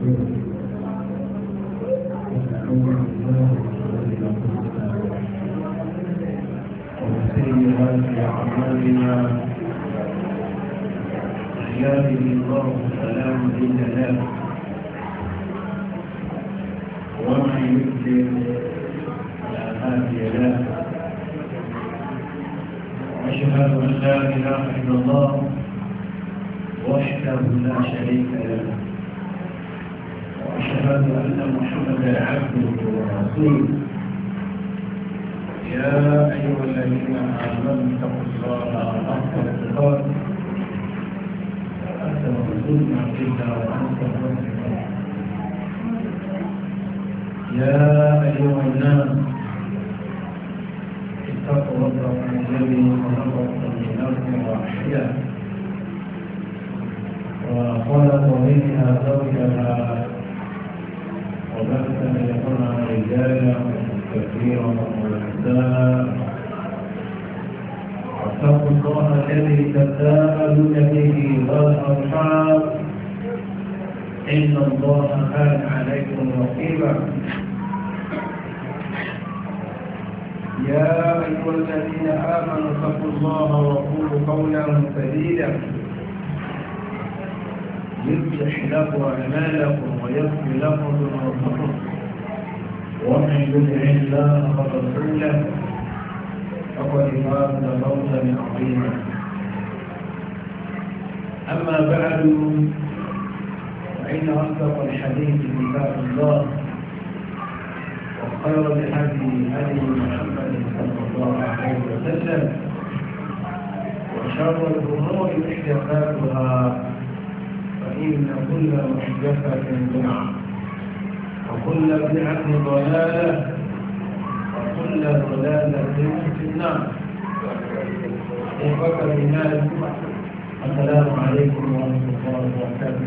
وسيئات أعمالنا من يهده الله فلا مضل له ومن يضلل فلا هادي له وأشهد أن لا إله إلا الله وحده لا شريك له وأشهد أن محمدا عبده ورسوله يا أيها الذين آمنوا اتقوا الله حق تقاته ولا تموتن إلا وأنتم مسلمون يا أيها الناس اتقوا ربكم الذي خلقكم من نفس واحدة وخلق منها زوجها وبث منهما رجالا كثيرا ونساء واتقوا الله الذي تساءلون به والأرحام إن الله كان عليكم رقيبا يا أيها الذين آمنوا اتقوا الله وقولوا قولا سديدا يصلح لكم أعمالكم ويغفر لكم ذنوبكم ومن يطع الله ورسوله فقد فاز فوزا عظيما أما بعد فإن أصدق الحديث كتاب الله وخير الهدي هدي محمد صلى الله عليه وسلم وشر الأمور محدثاتها فإن كل محدثة بدعة وكل بدعة ضلالة وكل ضلالة في النار. إخوة الإيمان السلام عليكم ورحمة الله وبركاته.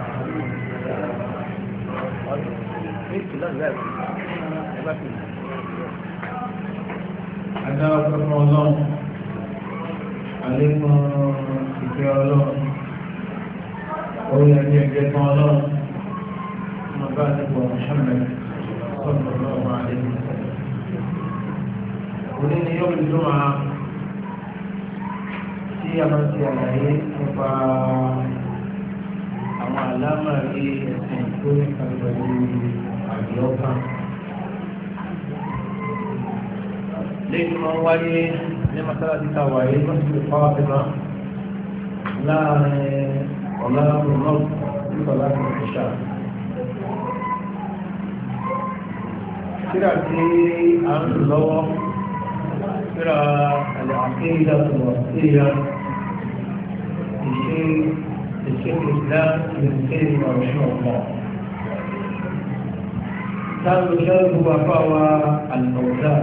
أدعوكم الله عليكم بكرة الله وهي جاءت الله مبادئ محمد صلى الله عليه وسلم. ولين يوم الجمعة في أمانتي عليه نبا أما علامة يسمون كالبدو أبيوكا لين ما وعي لما سألت كواي مسجد فاطمة لا ولا بالنص في صلاة العشاء. كراتي عن الله كرا العقيدة الوصية الشيخ الإسلام ابن تيمية رحمه الله. كان يشارك بفاوى الفوزان.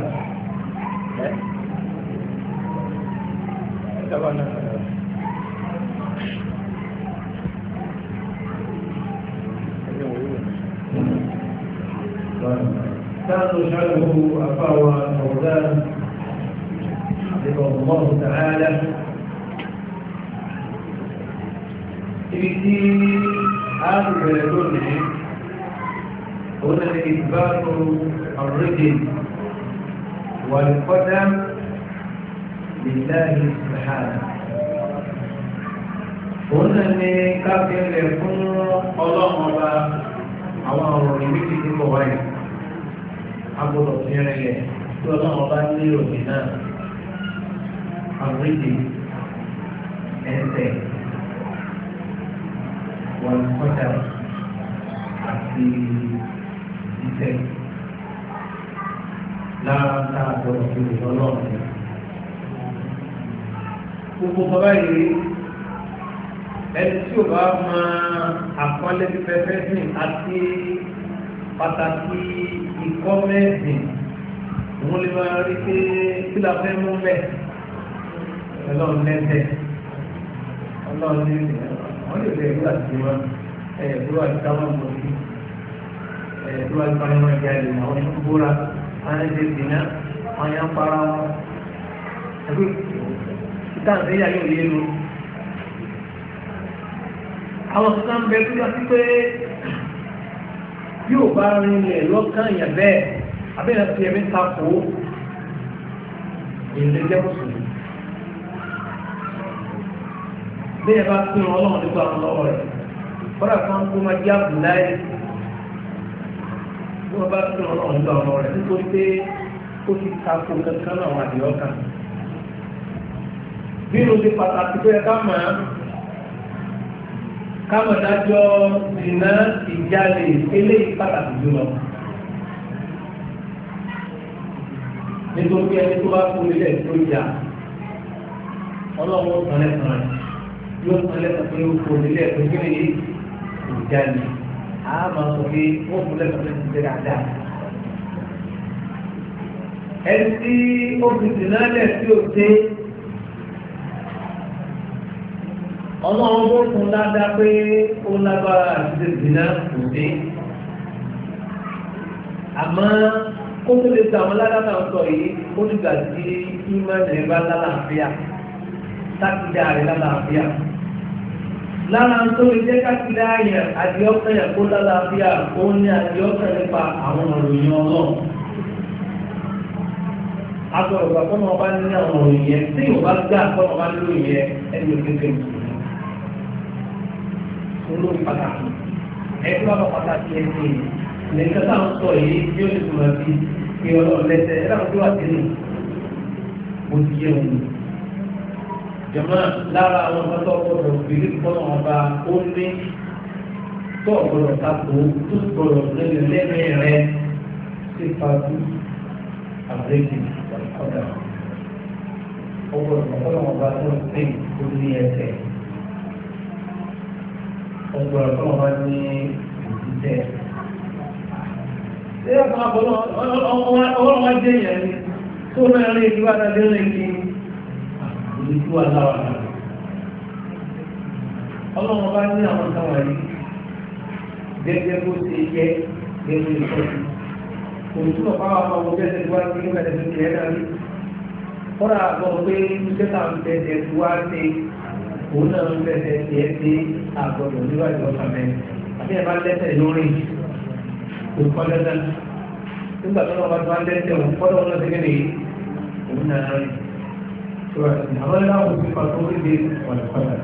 كان يشعره أفاوى الفوزان حفظه الله تعالى في هذا البلدون هنا إثبات الرجل والقدم لله سبحانه. هنا كافر يكون الله وبا àwọn ọ̀rọ̀ ìmíjì tí kò wáyé agbọ́dọ̀ fi rẹ̀lẹ̀ tí ọlọ́run bá ní òní náà àwíjì ẹsẹ̀ wọn kọjá àti ìṣẹ́ lára tá a gbọ́dọ̀ fi lè lọ́lọ́run. gbogbo bàbá yìí ẹni tí ò bá máa àpọ́nlé fífẹ́ sìn àti pàtàkì ikọ́ mẹ́sìn òun lè máa rí pé kí la fẹ́ mú bẹ́ẹ̀ ọlọ́run lẹ́sẹ̀ ọlọ́run ní wọ́n lè fẹ́ ìlú àti wọn ìlú àti táwọn mọ̀ sí ìlú àti táwọn mọ̀ jáde àwọn tó bóra wọn lè ṣe dìnnà wọn yàn para wọn ẹgbẹ́ ìtàn ìyá yóò yé lu. àwọn kan bẹ tó yà sí pé bí ò bá rinlẹ̀ lọ́kàn yẹn bẹ́ẹ̀ abẹ́rẹ́ fi ẹ̀mí takò ìlú jẹ́ mùsùlùmí. bí ẹ bá pín ọlọ́run nípa àwọn lọ́wọ́ rẹ̀ kọ́dà kan kó máa jẹ́ àbùláyé bí wọ́n bá pín ọlọ́run nípa àwọn lọ́wọ́ rẹ̀ nítorí pé ó ti takò kankan náà wà ní ọkàn. bí ló ti pàtàkì pé ká mọ̀ dájọ́ ìná ìjálè eléyìí pàtàkì jùlọ. nítorí ẹni tó bá kú ilé tó jà ọlọ́run kan lẹ́sàn rẹ̀ yóò kan lẹ́sàn pé ó kú ilé tó kí ni ìjálè á máa sọ pé ó kú lẹ́sàn pé ti tẹ̀lé àdá. ẹni tí ó fi dènà lẹ̀ sí òde ọlọ́run bó fún dáadáa pé ó lágbára àti dènà òde àmọ́ kó tó lè ta àwọn ládàá náà sọ yìí ó nígbà tí ìmọ̀lẹ̀ bá lálàáfíà sákìdá rẹ̀ lálàáfíà lára tó lè jẹ́ kákìdá yẹn àdìọ́kàn yẹn kó lálàáfíà ó ní àdìọ́kàn nípa àwọn òròyìn ọlọ́run agbọ̀rọ̀ gbà fọ́nà ọba ní àwọn òròyìn yẹn tí yóò bá gbà fọ́nà ọba lórí yẹn ẹni ò kékeré olórí pàtàkì ẹgbẹ́ bá pàtàkì ẹ̀sìn lẹ́yìn tó ń sọ yìí yóò lè túnmọ̀ sí pé ọlọ́run lẹ́sẹ̀ ẹ̀rọ tó wà sílẹ̀ bó ti yẹ òun. jọ̀mọ́ lára àwọn ọmọ tó gbọdọ̀ fìlí fọ́nà ọba ó ní tó gbọdọ̀ tako tó gbọdọ̀ lẹ́nu lẹ́nu rẹ̀ sí pàtó àbúrẹ́kì ọ̀dà. ó gbọdọ̀ fọ́nà ọba tó ń pè ó ní ẹsẹ̀. ó gbọdọ̀ fọ́nà ọba ní ìdíjẹ́. Ṣé ọ̀pọ̀ àbọ̀lọ́ ọwọ́ wá jẹ́ ìyẹn ni tó mẹ́rin ìlú àdájé rẹ̀ kí ìlú tí wà láwà náà. Ọlọ́run bá ní àwọn táwọn yìí gẹ́gẹ́ bó ṣe yẹ gẹ́gẹ́ ìtọ́jú. Òtún ọ̀pá àwọn ọmọ gẹ́gẹ́ tí wá sí nígbà tẹ̀sí ti ẹ̀dá rí. Kọ́ra àgbọ̀ pé iṣẹ́ náà ń tẹ̀sẹ̀ tí wá ṣe òun náà ń tẹ̀sẹ̀ tí ẹ ṣe àgbọ̀dọ̀ níwájú ọ̀sán mẹ́rin. Àbí ẹ̀ bá lẹ́sẹ̀ lórí ìkọ́lẹ́dá nígbà tó lọ́wọ́ bá lẹ́sẹ̀ òun fọ́dọ̀ wọn lọ́sẹ̀ kéde òun náà rí àwọn ẹ̀dáwọ̀ ti pàtó orílẹ̀ ọ̀dọ̀kọ́dà.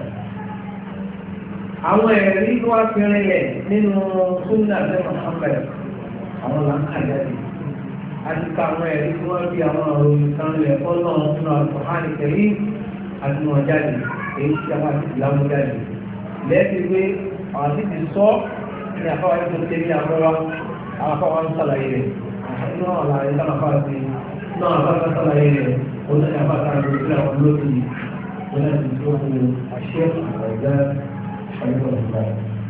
àwọn ẹ̀rí tó wá fi rinlẹ̀ nínú súnà lẹ́nu Muhammad àwọn làǹkàjà ni àti ká àwọn ẹ̀rí tó wá fi àwọn òròyìn kan lẹ̀ fọ́nà nínú Al-Qur'an Al-Karim àti wọn jáde èyí tí a máa ti lámú jáde lẹ́sìn pé àwọn àti ti sọ ní àfáwáyé tó tẹ́lẹ̀ àmọ́wá àwọn afáwọn sàlàyé rẹ̀ inú àwọn àlàyé náà fà sí náà àfáwọn sàlàyé rẹ̀ oníṣẹ́ àfáàkà rẹ̀ sí àwọn olóòtú oníṣẹ́ tó kú àṣẹ àgbà àyẹ̀wò ìgbà.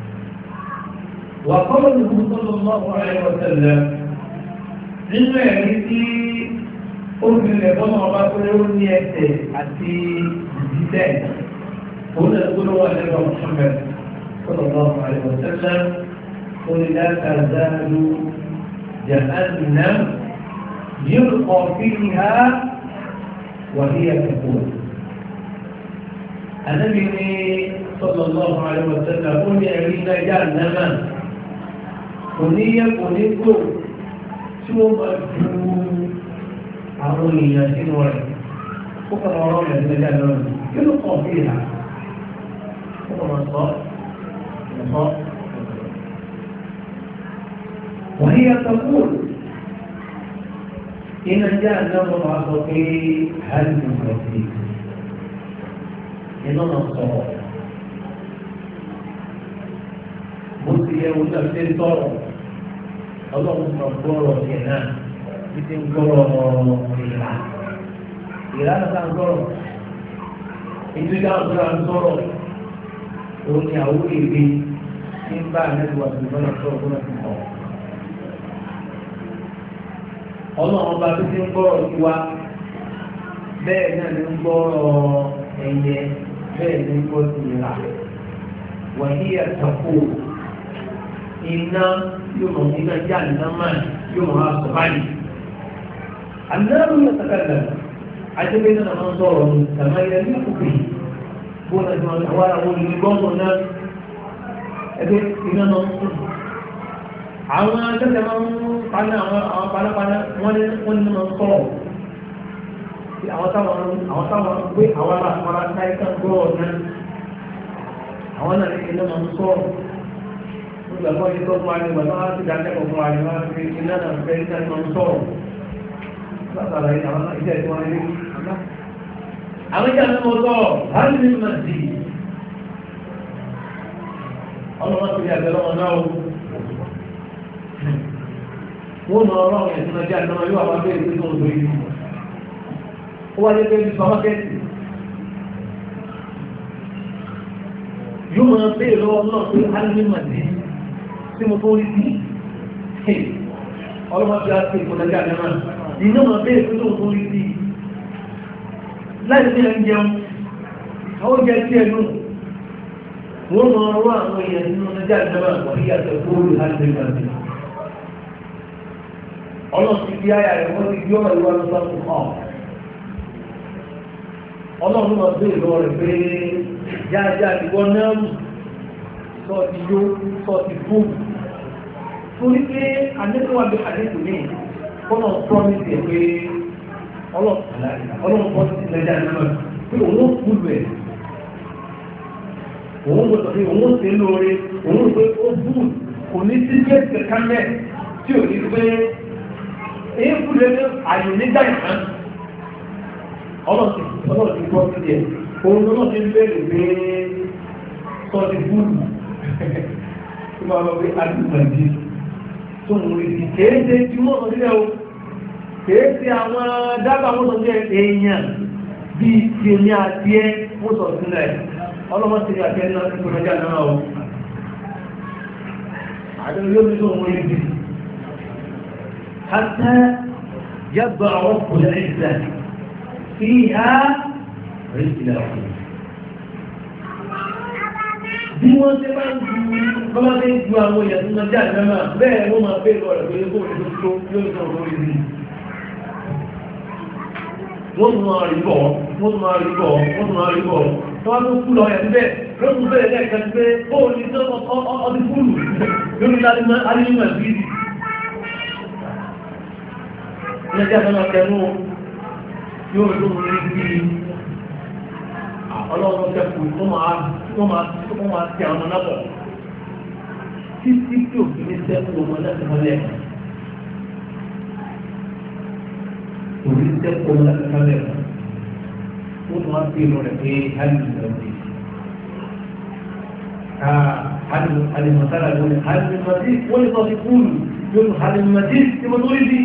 wà kọ́lọ̀ ní kúrú sọ́lọ́ mọ́ àyẹ̀wò tẹ̀lẹ̀ nínú ẹ̀rí tí ó fi lẹ̀ bọ́nà ọba pé ó ní ẹsẹ̀ àti ìdílẹ̀ oníṣẹ́ tó lọ́wọ́ àyẹ̀wò Muhammad صلى الله عليه وسلم قل لا تزال جهنم يلقى فيها وهي تقول النبي صلى الله عليه وسلم قل يعينا جهنم قليا قلتو شو مجهول عظيمة سنوات فقط وراء جهنم يلقى فيها فقط الصلاة وهي تقول إن جهنم معصوكي هل من ربك إننا الصلاة بسي وتفسير طرق اللهم صبروا هنا بتنكروا إيران تنكروا إنتو جاءوا تنكروا òun ni àwọn èdè tí ń bá àmẹ́lùwà tó lọ́nà tó ọdún láti kọ́. ọlọ́run ọba tó ti ń gbọ́rọ̀ sí wa bẹ́ẹ̀ náà ni ń gbọ́rọ̀ ẹyẹ bẹ́ẹ̀ ni ń gbọ́ sí ìlà wàyí àtàkù iná yóò mọ̀ nígbà tí àná máa yóò mọ̀ á sọ báyìí. ànáàrú yóò sàkàlà àjẹbẹ́ náà máa ń sọ̀rọ̀ ní sàmáyé ní àkókò yìí. Bọ́lá ìjọba àwọn àwọn olùgbọ́nmọ̀ náà ẹgbẹ́ iná náà ń sùn. àwọn akẹ́kọ̀ọ́ máa ń paná àwọn panápaná wọ́n ní wọ́n sọ̀rọ̀ àwọn táwọn pé àwọn aláàpárá táyé kan gbọ́ ọ̀nà àwọn náà ní iná máa ń sọ̀rọ̀ nígbà kan yìí tó fún wa ní ìgbà tó wá sí ìdákẹ́kọ̀ọ́ fún wa ní wọ́n fi iná náà fẹ́ iná máa ń sọ̀rọ̀ látara àwọn iṣẹ́ tí wọ́n ní àwọn ìjà náà mọ̀ sọ̀rọ̀ hàn ní màdì ọlọ́wọ́n ti rí àgbẹ̀lọ́wọ́ náà wọ́n mọ̀ ọ̀rọ̀ àwọn ẹ̀sùn ọjọ́ àdámọ́ yóò àwọn abẹ́rẹ́ tó ń lórí ó wá lé pé ní supermarket yóò mọ̀ bẹ́ẹ̀ lọ́wọ́ náà pé alímọ̀dé tí mo tó rí sí ọlọ́wọ́n ti á sí ìpọ̀lẹ́jà àdámọ́ iná mọ̀ bẹ́ẹ̀ tó tó rí sí láì sí ẹ̀ ń jẹun àwọn jẹ́ sí ẹnu wọ́n mọ̀ ọ̀rọ̀ àwọn èèyàn nínú ọjọ́ àdámọ́ wọ́n yí àtẹ̀kọ́ alímọ̀dé ọlọ́run ti fi àyà rẹ̀ wọ́n ti fi ọ̀rọ̀ ìwà lọ sọ́kùn ọ̀ ọlọ́run máa gbé ìlọ rẹ̀ pé jájá ìwọ náà sọ ti yó sọ ti fún torí pé adékòwàbí adékòwé kọ́nà promise ẹ̀ pé ọlọ́run pọ́ sí lẹ́jà náà pé òun ó kúlù ẹ̀ òun ó sọ pé òun ó ṣe lóore òun ó pé ó bù kò ní sí jẹ́ kẹ̀kẹ́ tí ò ní pé èyí kú lé ní àyè nígbà ìhàn ọlọ́sìn gbọ́ sí ẹ̀ òun lọ́nà tí ń bẹ̀rẹ̀ pé sọ́ọ̀tì búrú tó máa lọ pé alùpàdé tó ń rí sí kéèké tí wọ́n sọ sílẹ̀ o kéèké àwọn dábàá wọ́n sọ sílẹ̀ èèyàn bíi tèmi àti ẹ wọ́n sọ sílẹ̀ ọlọ́mọ ti rí àti ẹ náà tó kọjá náà o àdéhùn yóò fi tó ń rí sí حتى يضع رب العزة فيها رجله bí wọ́n ṣe máa ń ju bọ́lá ṣe ń ju àwọn èèyàn tó ń jẹ́ àjẹ́mà bẹ́ẹ̀ wọ́n máa bẹ́ẹ̀ lọ rẹ̀ pé kó ní tó yóò sọ lórí rí wọ́n tún máa rí bọ̀ wọ́n tún máa rí bọ̀ wọ́n tún máa rí bọ̀ tó wá tó kú lọ ẹ̀ síbẹ̀ ló tún bẹ̀rẹ̀ lẹ́ẹ̀kan pé ó ní tó ọdún fúlù lórí alímọ̀ sí lẹ́jẹ́ àtọ́nà tẹnu yóò ló rí bí ọlọ́run tẹ́kù tó máa tẹ àwọn nábọ̀ títí tí ò fi ní sẹ́kù ọmọ láti mọ́lẹ̀ kò ní sẹ́kù ọmọ láti mọ́lẹ̀ ó tún wá sí inú rẹ̀ pé hálì lọ́dí hálì mọ̀sára lórí hálì mọ̀dí wọ́n lè sọ sí fúlù yóò tún hálì mọ̀dí tí mo tó rí bí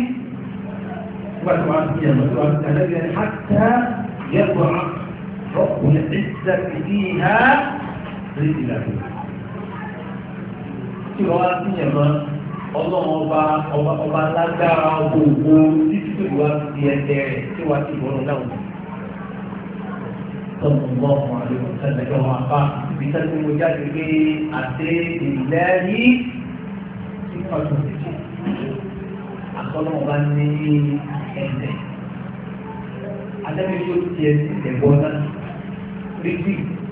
الذي حتى يضع رب العزة فيها رجله tí wọ́n á sí ẹ̀mọ́ ọlọ́run ọba lágbára gbogbo títí tó wá sí ẹgbẹ́ rẹ̀ tí wọ́n ti wọ́n náà tọ́mù lọ́wọ́ àlejò sẹ́lẹ̀kẹ́ wọn apá ibi tẹ́lẹ̀ mo jáde pé àti ìlẹ́ yìí tí wọ́n tún ti ṣe àtọ́lọ́wọ́ bá ní ẹ̀sẹ̀ adẹ́bí yóò ti ẹ̀sìn ẹ̀gbọ́n náà rí sí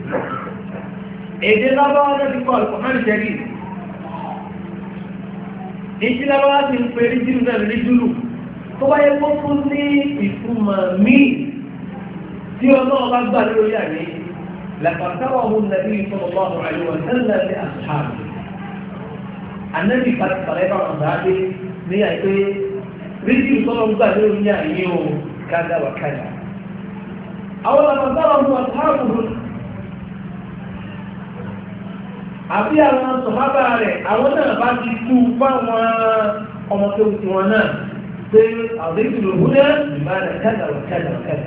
èdè lábáwá náà ti kọ́ àlùkò jẹ́rì èdè lábáwá ti ń pè rí jùlù náà rí jùlù tó bá yẹ kó fún ní ìfúnmọ̀ míì tí ọlọ́run bá gbà lórí àmì làkàtàwà ọ̀hún nàbí sallallahu alaihi wa sallam ní àṣàbì ànábì pàtàkì bá wọn dáadé ní àìpé rídíò tọ́lọ́ gbà lórí àyè o kádà wà kádà àwọn làkàtàwà ọ̀hún àṣàbù àbí àwọn sọ̀hábà rẹ̀ àwọn náà bá ti tú fáwọn ọmọ tó ti wọn náà pé àwọn ìdílé òhun náà ìmáàdà kádà wà kádà wà kádà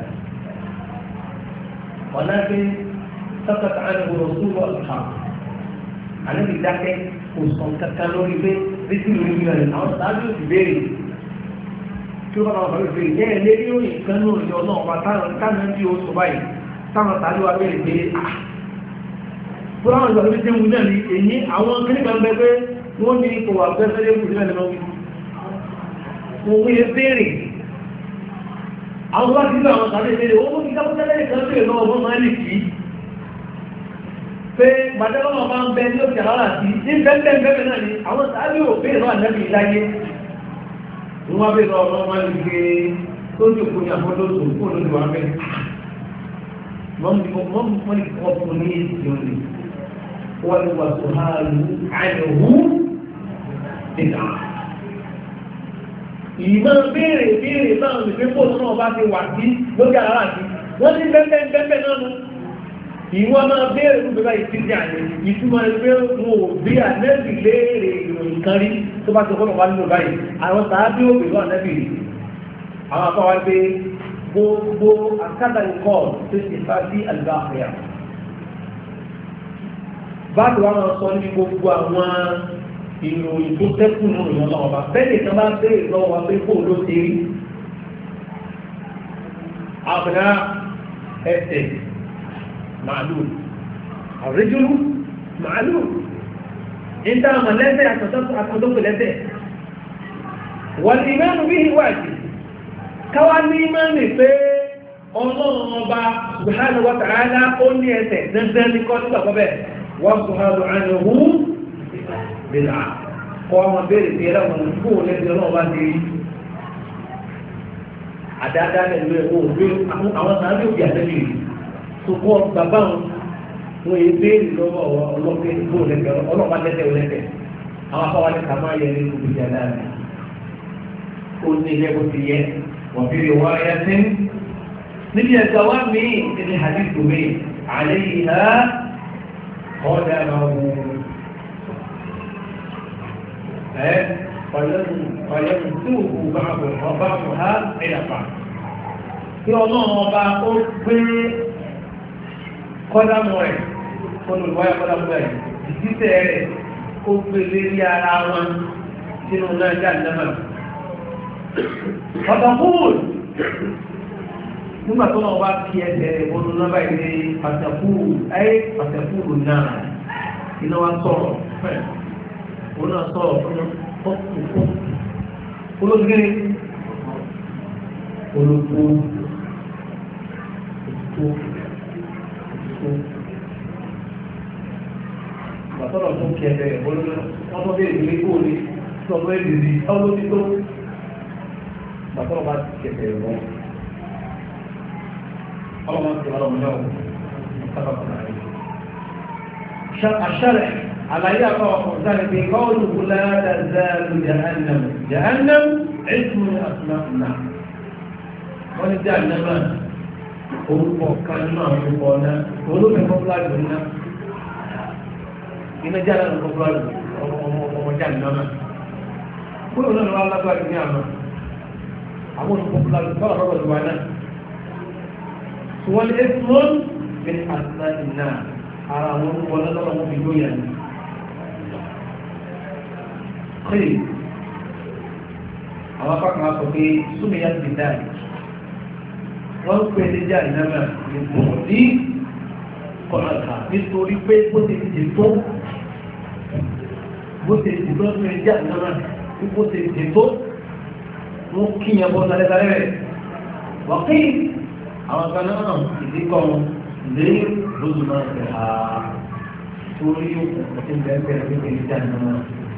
ولكن سقط عنه رسول واصحابه انا بيداكي وصل كالوري في رسل من الناس تاجو بيري شو بقى بقول في ايه ليو كانوا يقولوا ما كان في وصباي táwọn tàbí wa bẹ̀rẹ̀ pé fúráwọn ìgbà tó ti wù náà ní èyí àwọn kíníkà ń bẹ pé wọ́n ní kò wà bẹ́sẹ̀lẹ̀ kù sílẹ̀ lọ́wọ́ wọ́n wúye bèèrè àwọn bá ti gbà àwọn tàbí ìbéèrè wọ́n mú kí kápútẹ́lẹ̀ kan bèèrè lọ́wọ́ wọ́n máa lè kí pé gbàdẹ́lọ́mọ máa ń bẹ ní òkè àlárà sí ní bẹ́ẹ̀ náà ni àwọn sáájú òfin ìlú ànábì láyé wọ́n bẹ lọ ọmọ wọn ní pé tó ní òkú ní àfọ́dọ́sọ kó ló ti wà bẹ́ẹ̀ wọ́n ní ọkùn ní èsì òní wọ́n ní wàásù hàlù àìlèwú nígbà ìmọ̀ béèrè náà ní pé kó náà bá ti wà sí lókè àlárà sí wọ́n ní bẹ́ẹ̀ náà nù ìwọ́n máa béèrè fún bíbá ìfíjì àyè ìtumọ̀ ẹgbẹ́ wọn ò bí ànẹ́bì léèrè ìròyìn kan rí tó bá ti kọ́ wà nínú báyìí àwọn tàbí ó bèèrè ànẹ́bì rí àwọn afọ́wá pé gbogbo akádà ikọ̀ tó ti fa sí àlùbáàfíà báàbí wọn máa sọ ní gbogbo àwọn ìròyìn tó tẹ́kù nínú ìyọ́n náà ọba bẹ́ẹ̀ nìkan bá béèrè lọ́wọ́ wa pé kó ló ti rí àbùdá ẹsẹ̀ معلوم الرجل معلوم انت ملازم أتصدق لازم والإيمان به واجب كوان إيمان في الله سبحانه وتعالى قلني أتى نزل لكل سبب والسؤال عنه بالعقل قام بيرتي له ونقول الذي الله باندي àdáadáa lẹ́nu ẹ̀ wọ́n gbé àwọn sàájú òbí àtẹ́lẹ̀ sọkọ́ bàbá wọn èyí béèrè lọ́wọ́ ọlọ́pẹ́ ìbò lẹ́kẹ̀ ọlọ́pàá lẹ́kẹ̀ lẹ́kẹ̀ àwọn afọwọ́ ní kàmá yẹ ní gbogbo ìjà náà rẹ̀ ó ní ilé bó ti yẹ wọ́n fi lè wá ayá sí níbi ẹ̀ka wá mí ní hadithu mi àlẹ́ yìí ha ọ̀dà máa wù ẹ́ فيمسوه بعضها إلى بعض kí ọlọ́run ọba ó gbé kọ́dámọ̀ rẹ̀ olùwáyà kọ́dámọ̀ rẹ̀ ìdíṣẹ́ rẹ̀ ó gbé lérí ara wọn sínú náà jáde náà pàtàkùn nígbà tó náà wá kí ẹsẹ̀ ìbọnú náà báyìí ní pàtàkùn náà iná wa sọ̀rọ̀ òun náà sọ̀rọ̀ fún olóògbé olóògbé bàtọ́rọ̀ tó kí ẹ̀bẹ̀ olóògbé wọ́n tó bèèrè ilé kó ní sọ́gbọ́ èdèdè ọlọ́bí tó bàtọ́rọ̀ bá ti kẹ̀kẹ̀ ẹ̀rọ ọlọ́mọ ti wà lọ́mọ náà àṣàrẹ̀ àlàyé àpapọ̀ ọ̀sán pé kọ́ọ̀lù láàdà záàlù jahannam ẹ̀sùn ní àtúnáfúnà wọ́n ní jahannama orúkọ kan nínú àwọn orúkọ náà olóògbé pọ́pùlárì náà iná jahannama pọ́pùlárì ọmọ jahannama kúrò náà lọ́wọ́ alágbàrí ní àmà àwọn olùpọ́pùlárì báwọn lọ́wọ́ ìwà náà wọ́n ní ẹ̀sùn ní àtúnáfúnà ara àwọn orúkọ náà lọ́wọ́ wọn fi lóyà ní kiri àwọn apákan á sọ pé súnmi yá ti dáa wọ́n ń pè ní jà ìnáwó ìbò ní kọ̀ọ̀kan nítorí pé bó ti ti tó ní jà ìnáwó bó ti ti tó wọ́n kíyàn bọ́ sálẹ́sálẹ́ rẹ̀ wọ́n kí àwọn kan náà ìdíkọ̀ lé lóṣù náà fẹ́ ha torí òkùnkùn tí ń bẹ́ẹ̀ bẹ́ẹ̀ ní jà ìnáwó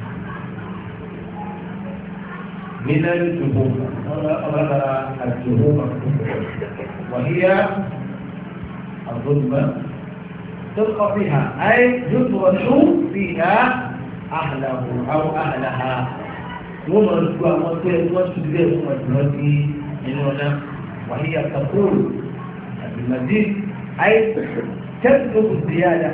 من الجهوم أمر الجهوم وهي الظلمة تلقى فيها أي يطرح فيها أهله أو أهلها ومرجوع وتدير مجهودي هنا وهي تقول بالمزيد أي تبلغ الزيادة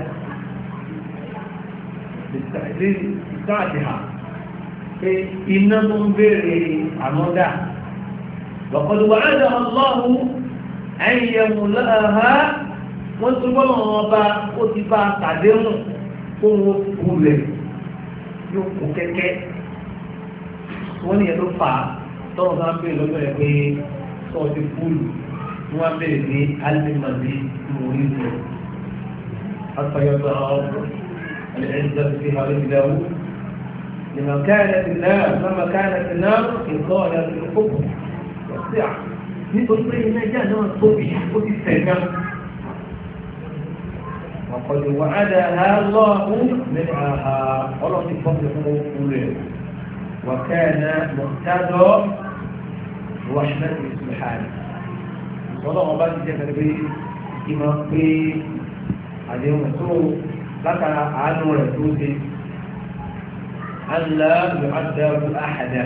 بالتحديد بتاعتها iná tó ń bèèrè àmọ́dá lọ́kọ̀lùwà ádá Allahu ẹ̀yẹ̀mù láàá wọ́n tó gbọ́nà ọba ó ti bá tàdéhùn kó wọ́n kú rẹ̀ yóò kú kẹ́kẹ́ wọ́n ní ẹ̀lú fà tọ́wọ́n bá ń bèèrè lọ́gbọ̀n rẹ̀ pé sọ ti fúlù wọ́n á bèèrè ní alìmọ̀dé mórí rẹ̀ àtàyọ̀tọ̀ ẹ̀ẹ́dẹ́gbẹ̀rẹ̀ fi hàn lẹ́gbẹ̀rẹ̀ لما كانت النار لما كانت النار إنقاذ الحكم والسعة nítorí pé iná ẹjẹ́ àdáwọn tóbi ó ti tẹ̀gá ọ̀dọ̀ wàhádà lọ́ọ̀hún nínú àhà ọlọ́ọ̀tì fọ́ọ̀tì fún òkú rẹ̀ wàkẹ́ẹ̀nà mọ̀tádọ́ wàṣínàtì ìsúlùhàní ọlọ́wọ́n bá ti jẹ́ pẹ̀lú ìmọ̀ pé àdéhùn tó látara àánú rẹ̀ tó ṣe alá yọ̀ádàbù àhàdà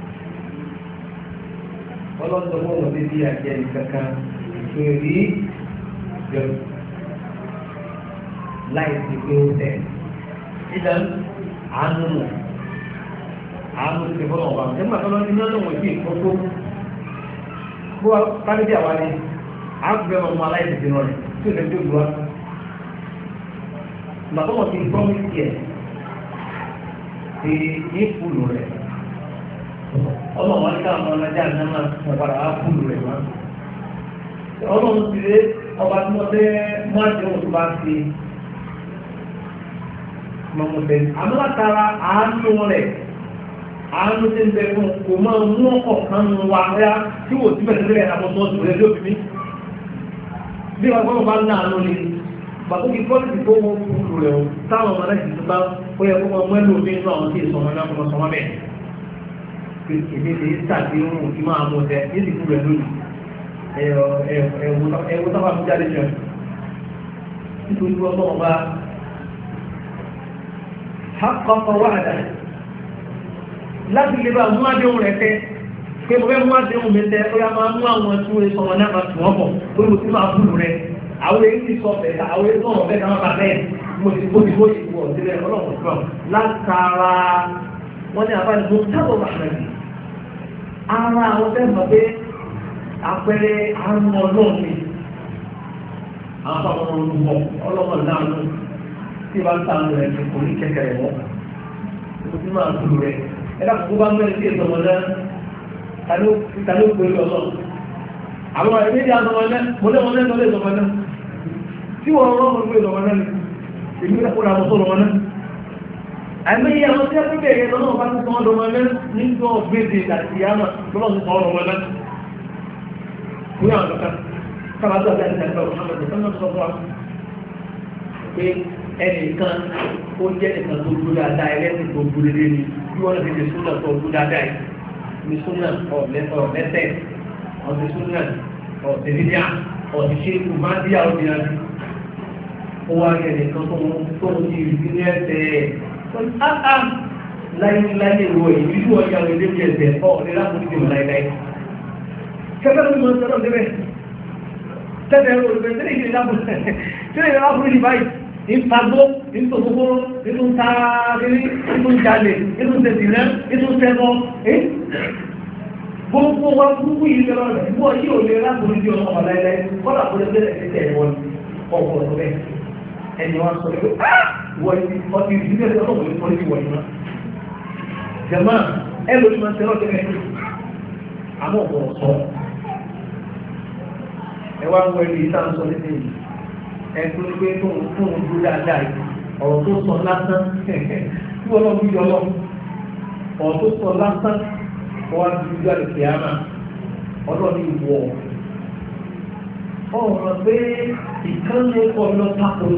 ọlọ́dún wọn wọlé bí àjẹ́ ìkankan ìṣòrí jẹun láì sí pé ó tẹ̀ ìdá àánú ti fọ́nà ọba nígbà tó lọ ní ọdún wọn sí ìkótó bó wá kálíbí àwa ni àgbẹ̀ ọmọ aláìsí náà rẹ̀ tí ó lè jó ìwá màtọ́ wọn ti gbọ́ mí tiẹ̀ ti ní fúlù rẹ̀ ọlọ́run wọn ká àwọn ọlọ́jà náà wọn padà wá fúlù rẹ̀ wá ọlọ́run ti lé ọba tí wọ́n fẹ́ mú àdéhùn tó bá fi mọ̀mọ́tẹ́ àmúlátara àánú rẹ̀ àánú tí ń bẹ fún kò máa mú ọkọ̀ kan nù wá rẹ́ tí wò tí bẹ̀rẹ̀ lẹ́yìn àbọ̀tọ́ ọ̀sùn rẹ̀ lóbi mi bí wọ́n gbọ́dọ̀ bá ń náà lórí bàtó kí kọ́lìtì tó wọ́n fúlù rẹ̀ o táwọn ọmọ aláìsí tó bá ó yẹ kó máa mú ẹlò mi inú àwọn tí ìsọmọ náà kọ́ sọmọ bẹ́ẹ̀ èmi lè tàbí ohun tí máa mú ọtẹ ní ìdìbò rẹ̀ lónìí ẹ̀wọ̀ sábà fún jáde jọ nítorí wọ́n náà bá hákọ́kọ́ wáàdà láti lè bá mú àdéhùn rẹ̀ tẹ́ pé mo fẹ́ mú àdéhùn mi tẹ́ ó yá máa mú àwọn tí wọ́n sọmọ náà máa tù wọ́n bọ̀ lórí mo ti máa fúlù rẹ̀ àwọn èyí ti sọ bẹ́ẹ̀ àwọn èyí sọ̀rọ̀ bẹ́ẹ̀ káwọn bá bẹ́ẹ̀ mo ti bó ti bó ti wọ̀ sílẹ̀ ọlọ́run sọ̀rọ̀ látara wọ́n ní àbáyé tó tábọ̀ bàtàkì ara àwọn fẹ́ mọ̀ pé àpẹẹrẹ àrùn ọlọ́run ni àwọn afọ àwọn olùwọ̀ ọlọ́run náà ló tí bá ń ta àwọn rẹ̀ kò ní kẹ̀kẹ́ rẹ̀ wọ́n mo ti máa kúrò rẹ̀ ẹ̀dá kókó bá mẹ́rin sí ìsọmọ náà tani ó pẹ̀lú ọlọ́run àwọn ẹ̀mí ìdí àtọmọ náà mo lé wọn náà lọ́lé ìsọmọ náà tí wọ́n rọ́ mọ̀ pé ìsọmọ náà ni èmi kò rà mọ́ sọ́rọ̀ wọn náà àìmọ́ iye àwọn tí a pín bẹ̀rẹ̀ lọ́nà bá ti sọ́wọ́n lọ́mọ náà nígbà ọ̀gbẹ́dẹ̀ àti ìyáàmà lọ́nà ti sọ́wọ́n lọ́mọ náà fún àwọn ọ̀kan kábàtọ̀ àti àti àti ọ̀kan lọ́dọ̀ sọ́nà tó sọ́wọ́ pé ẹnìkan ó jẹ́ nìkan tó dúró dáadáa ẹlẹ́sìn tó dúró lé ní bí wọ́n ti ṣe súnà tó dúró dáadáa yìí ní súnà ọ̀lẹ́sẹ̀ ọ̀sẹ̀ súnà ọ̀sẹ̀ nídíà ọ̀sẹ̀ ṣe kù má díà ó dìrà sí ó wá yẹ nìkan tó ń ti rí ní ẹsẹ̀ láyé wo èyí ìlú ọjà rẹ̀ lé ní ẹsẹ̀ ọ̀ ní lápò ní ìmọ̀ láíláí kẹfẹ́ ló ń mọ sọ́dọ̀ débẹ̀ tẹ́tẹ̀ ẹ̀rọ olùgbé tí lè lápò ní báyìí ìfagbó ìtòkókó nínú tààrí nínú jalè nínú tẹ̀sìrẹ́ nínú tẹ́kọ́ gbogbo wa gbogbo yìí lọ́rọ̀ rẹ̀ wọ́n yí ò lè lápò ní ọmọ ọmọ láíláí kọ́lá kó lè tẹ́lẹ̀ tẹ́tẹ̀ ẹ̀wọ̀n ọkọ̀ ọ̀tọ̀ bẹ́ẹ̀ ẹni wọn sọ pé wọ́n ti ọtí ìdílé ẹ̀sẹ̀ ọlọ́wọ́ ní pọ́lítì wọ̀nyí náà jẹ̀mọ́ ẹ lórí máa ń tẹ́lọ̀ tẹ́lẹ̀ àmọ́ ọ̀pọ̀ sọ ẹ wá ń wọ ẹni ìta ń sọ ní sẹ́yìn ẹ tó ní pé tóun dúró dáadáa ọ̀rọ̀ tó sọ lásán tí wọ́n lọ bí yọlọ ọ̀rọ̀ tó sọ lásán wọ́n wá bí yọlọ àti kìámà ọlọ́ọ̀ni wọ̀ ọ̀rọ̀ pé ìkànnì ẹ̀kọ́ lọ tako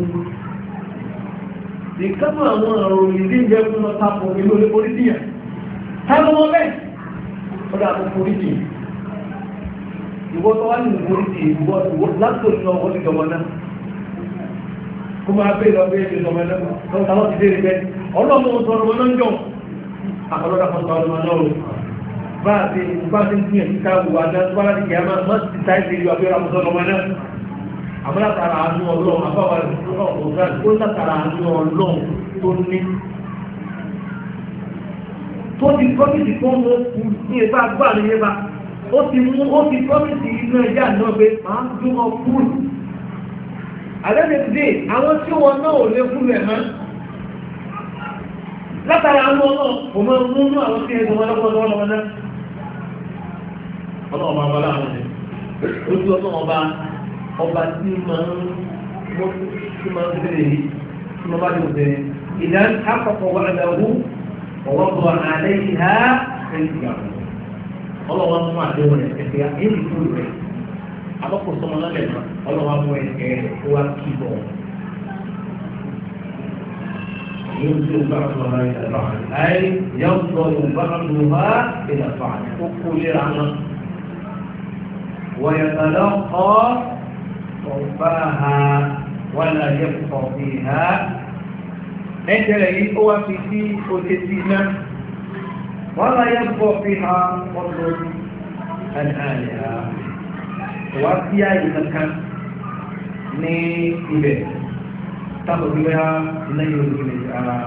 ìkànnì àwọn ọ̀rọ̀ ìdí ìjẹ́ fún lọ tako ìlú olè polisi yẹn táwọn ọmọ bẹ́ẹ̀ ọ̀dọ̀ àpò polisi ìwọ tó wá ní polisi ìwọ látò ní ọwọ́ ti dọ̀mọ́ náà kó máa bẹ́ẹ̀ lọ bẹ́ẹ̀ ti dọ̀mọ́ náà lọ́wọ́ táwọn ti dé rí bẹ́ẹ̀ ọlọ́mọ sọ̀rọ̀ wọn náà ń jọ àkọlọ́dà kan sọ̀rọ̀ wọn náà bá a ti ń gbìyànjú ká wù wá dá tó bá láti kìí àmà má ti ta ìṣèlú àbẹ́rẹ́ àmọ́sọ́nà wọn náà àmọ́ látara àánú ọlọ́run àbáwá ọ̀gá tó látara àánú ọlọ́run tó ní tó ti promise fún ọmọ kù ní ẹ̀bá gbà ní ẹ̀bá ó ti promise inú ẹja náà pé máa ń dún ọ kúrò àlẹ́lẹ́ ti dé àwọn tí wọn náà ò lè fún ẹ̀ mọ́ látara àánú ọlọ́run kò máa mú inú àwọn tí ẹ̀sùn wọn lọ́wọ́ náà ọlọ́run máa bá láwọn ẹ̀ ojú ọlọ́run ọba tí máa ń tẹ̀lé yìí tí wọ́n bá ti tẹ̀lé ìdá àkọ́kọ́ wà lẹ́wọ́ ọwọ́ bọ̀ àlẹ́ yìí ha ẹ̀yìnkà ọlọ́wọ́ mú àdéhùn rẹ̀ ẹ̀fẹ̀ èyí fún rẹ̀ abọ́kọ̀ sọmọ lọ́lẹ̀ náà ọlọ́wọ́ mú ẹ̀kẹ́ wá kí bọ̀ ينزل بعضها إلى بعض أي يفضل بعضها إلى بعض وكل رحمة ويتلقى صوفاها ولا يبقى فيها أجل هو في أتتنا ولا يبقى فيها فضل الآلهة وفي أي مكان ní ibẹ̀ tábọ̀ bí wáyá lẹ́yìn òṣèlè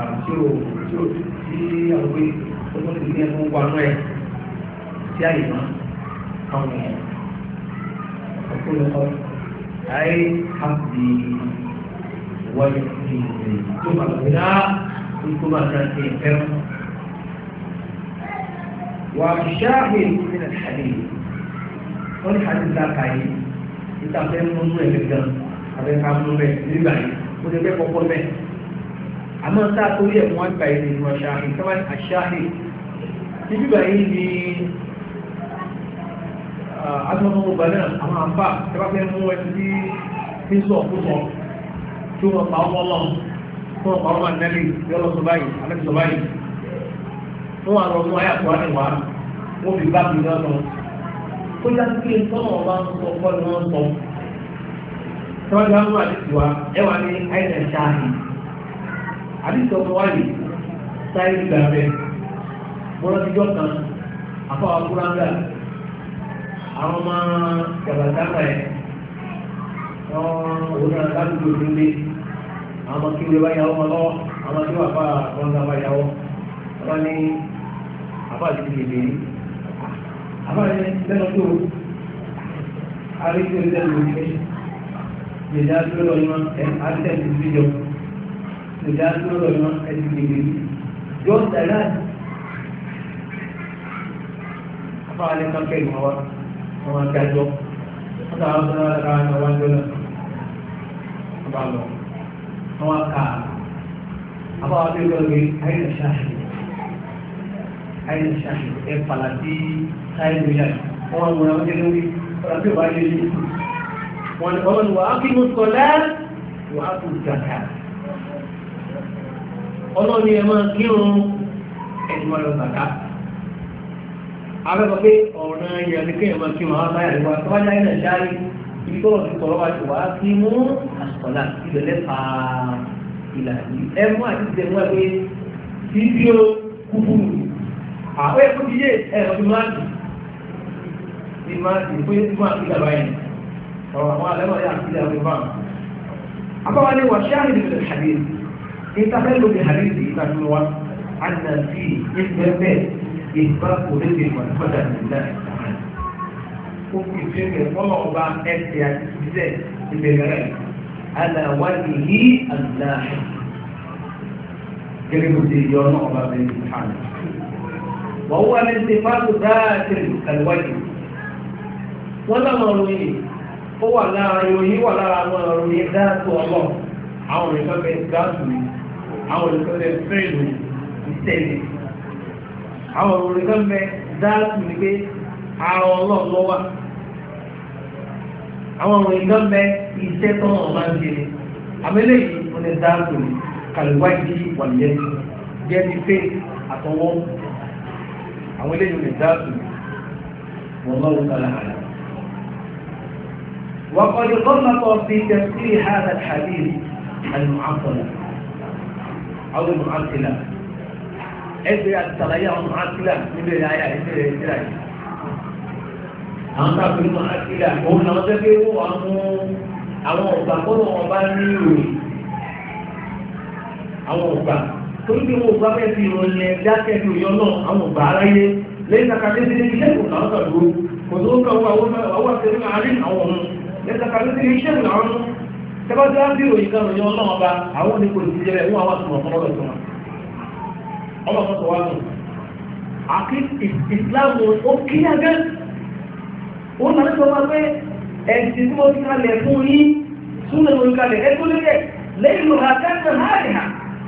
tí àwọn pé ó tó ti ní ẹkùn wà náà tí àyè máa àwọn èèyàn ọ̀pọ̀lọpọ̀ ayé àti wáyé ti tó bá lọ́wọ́ náà tó bá náà ti ẹ̀fẹ́ wà ṣáàhìn nínú ìṣàlẹ̀ wọ́n ní àdìsí àkàyè ìtàfẹ́ mú ẹ̀gẹ̀gẹ̀ abẹ́ ká mú bẹ́ẹ̀ nígbà yìí ó ti bẹ́ẹ̀ kọ́kọ́ bẹ́ẹ̀ àmọ́ tá a torí ẹ̀ wọ́n gbà yìí nínú aṣááhì káwá aṣááhì nígbà yìí ni agbọ́nmọ́gbà náà àwọn àǹfà tí wọ́n fẹ́ mú ẹni tí ń sọ fúnṣọ tí wọ́n pa ọmọ lọ tí wọ́n pa ọmọ nẹ́lì tí wọ́n lọ sọ báyìí alẹ́ sọ báyìí wọ́n wà lọ mú ayé àpò àníwá wọ́n fi bá mi lọ́nà tó já sí pé tọ́nà ọba ń sọ ọkọ ni wọ́n sọ tọ́jú àwọn àdìsí wa ẹwà ní àìsàn ṣáàhì àdìsí ọmọ wáyé sáyé ìgbà rẹ̀ bọ́lá tíjọ́ kan àfọwọ́ kúráńgà àwọn ọmọ jàbàtàkà ẹ̀ òun náà ládùúgbò nílé àwọn ọmọ kí wọ́n bá yàwó wọn lọ́wọ́ àwọn tí wọ́n fà wọn gà bá yàwó wọn ní àbá àti ìdílé àbá ní lẹ́nu tó àríkè lẹ́nu ìgbẹ́ lèdá tó lọ yọ àtẹ̀ tó fi jọ lèdá tó lọ yọ ẹtì gbègbè yọ tẹ̀lé àbá ní kankan ìmọ̀ wa wọn adájọ́ wọn tà wọn sọ̀rọ̀ àgbà ní wọn jọ náà wọn bá lọ wọn kà àbá wọn tó lọ gbé àyìn ṣáàṣì ẹ̀ pàlàtí sáyé lóyà wọn wọn àwọn jẹ́ lórí ọ̀rọ̀ tí ó bá yẹ yìí wọn ni ọlọ́ni wà á kí mú sọlá wà á kú jàkà ọlọ́ni ẹ̀ máa kírun ẹ̀dùn ayọ̀ zàkà abẹ́kọ̀ pé ọ̀nà ìyàlẹ́kẹ́ ẹ̀ máa kírun àwọn báyà lẹ́wà tó wá jáde náà jáde ibi tó wọ́n ti sọ̀rọ̀ wá ti wà á kí mú àsọ̀lá ìbẹ̀lẹ̀ pa ìlànà ẹ̀ mú àti ìdẹ̀mú ẹ̀ pé fídíò kúkúrú àwọn ẹ̀kọ́ ti yé ẹ̀rọ ti máa ti máa ti fún yé tí máa ti dàbá yìí ọ̀rọ̀ àwọn alẹ́mọ̀ yà sí àwọn ìbá àbáwá ní wà ṣáàrì nínú ìhàdí ìtafẹ́ lóbi ìhàdí sí ìtàkùn wa àná sí ìfẹ́fẹ́ ìgbà òdèdè ìfọ̀dà nílẹ̀ ó fi fẹ́fẹ́ fọ́lọ́ ọba ẹ̀sẹ̀ àti ìṣẹ́ ìbẹ̀rẹ̀ aláwádìí yìí àdúrà gẹ́gẹ́ bó ti yọ náà ọba bẹ́ẹ̀ ní ìhàdí وهو الانتفاض ذات الوجه ولا مروني هو لا يروي ولا مروني ذات الله àwọn nǹkan bẹ gáàsù ni àwọn nǹkan bẹ fẹ́ẹ̀lù ìtẹ́lẹ̀ àwọn nǹkan bẹ gáàsù ni pé ara ọlọ́run lọ́wọ́ àwọn nǹkan bẹ iṣẹ́ tó wọn máa ń ṣe ni àmẹ́lẹ́ yìí wọn ni gáàsù ni kàlùwáìdì wàlẹ́ jẹ́ ti fẹ́ àtọwọ́ àwọn eléyìí lè dáàbò wọn lọ́wọ́ sálà àlà. وقد غلط في تفسير هذا الحديث المعطلة أو المعطلة ẹgbẹ́ àtàlàyé àwọn mọ̀hákílà níbẹ̀ láyà ìbẹ̀rẹ̀ ìsìlá yìí àwọn tàbí mọ̀hákílà òun àwọn tẹ́gbẹ́ ó wà mú àwọn ọ̀gbà kọ́nà wọn bá ní ìròyìn àwọn ọ̀gbà torí pé wọ́n gbá fẹ́ fi ìròyìn ẹ̀dá kẹ́kẹ́ òyìn náà àwọn ọ̀gbà aráyé lẹ́yìn tàkàtẹ́ sí iṣẹ́ ìkùn àwọn kàdúró kò tó ń kàwọ́ àwọn àtẹ́rí àárín àwọn ọ̀run lẹ́yìn tàkàtẹ́ sí iṣẹ́ ìkùn àwọn ọ̀run tẹ́bàtí á bí ìròyìn kan òyìn náà ọba àwọn oníkò ìdíjẹ́ fún àwọn àtùmọ̀ fún ọ̀rọ̀ ìtumọ̀ ọmọ kan tó wá nù àkí ìsìláàmù ó kí agẹ́ ó nà ní sọ́wọ́ pé ẹ̀sìn tí mo ti kalẹ̀ fún yín súnmọ̀ mo ti kalẹ̀ ẹ̀kọ́ lẹ́yẹ̀ lẹ́yìn lọ́ha kẹ́kẹ́ láàrínà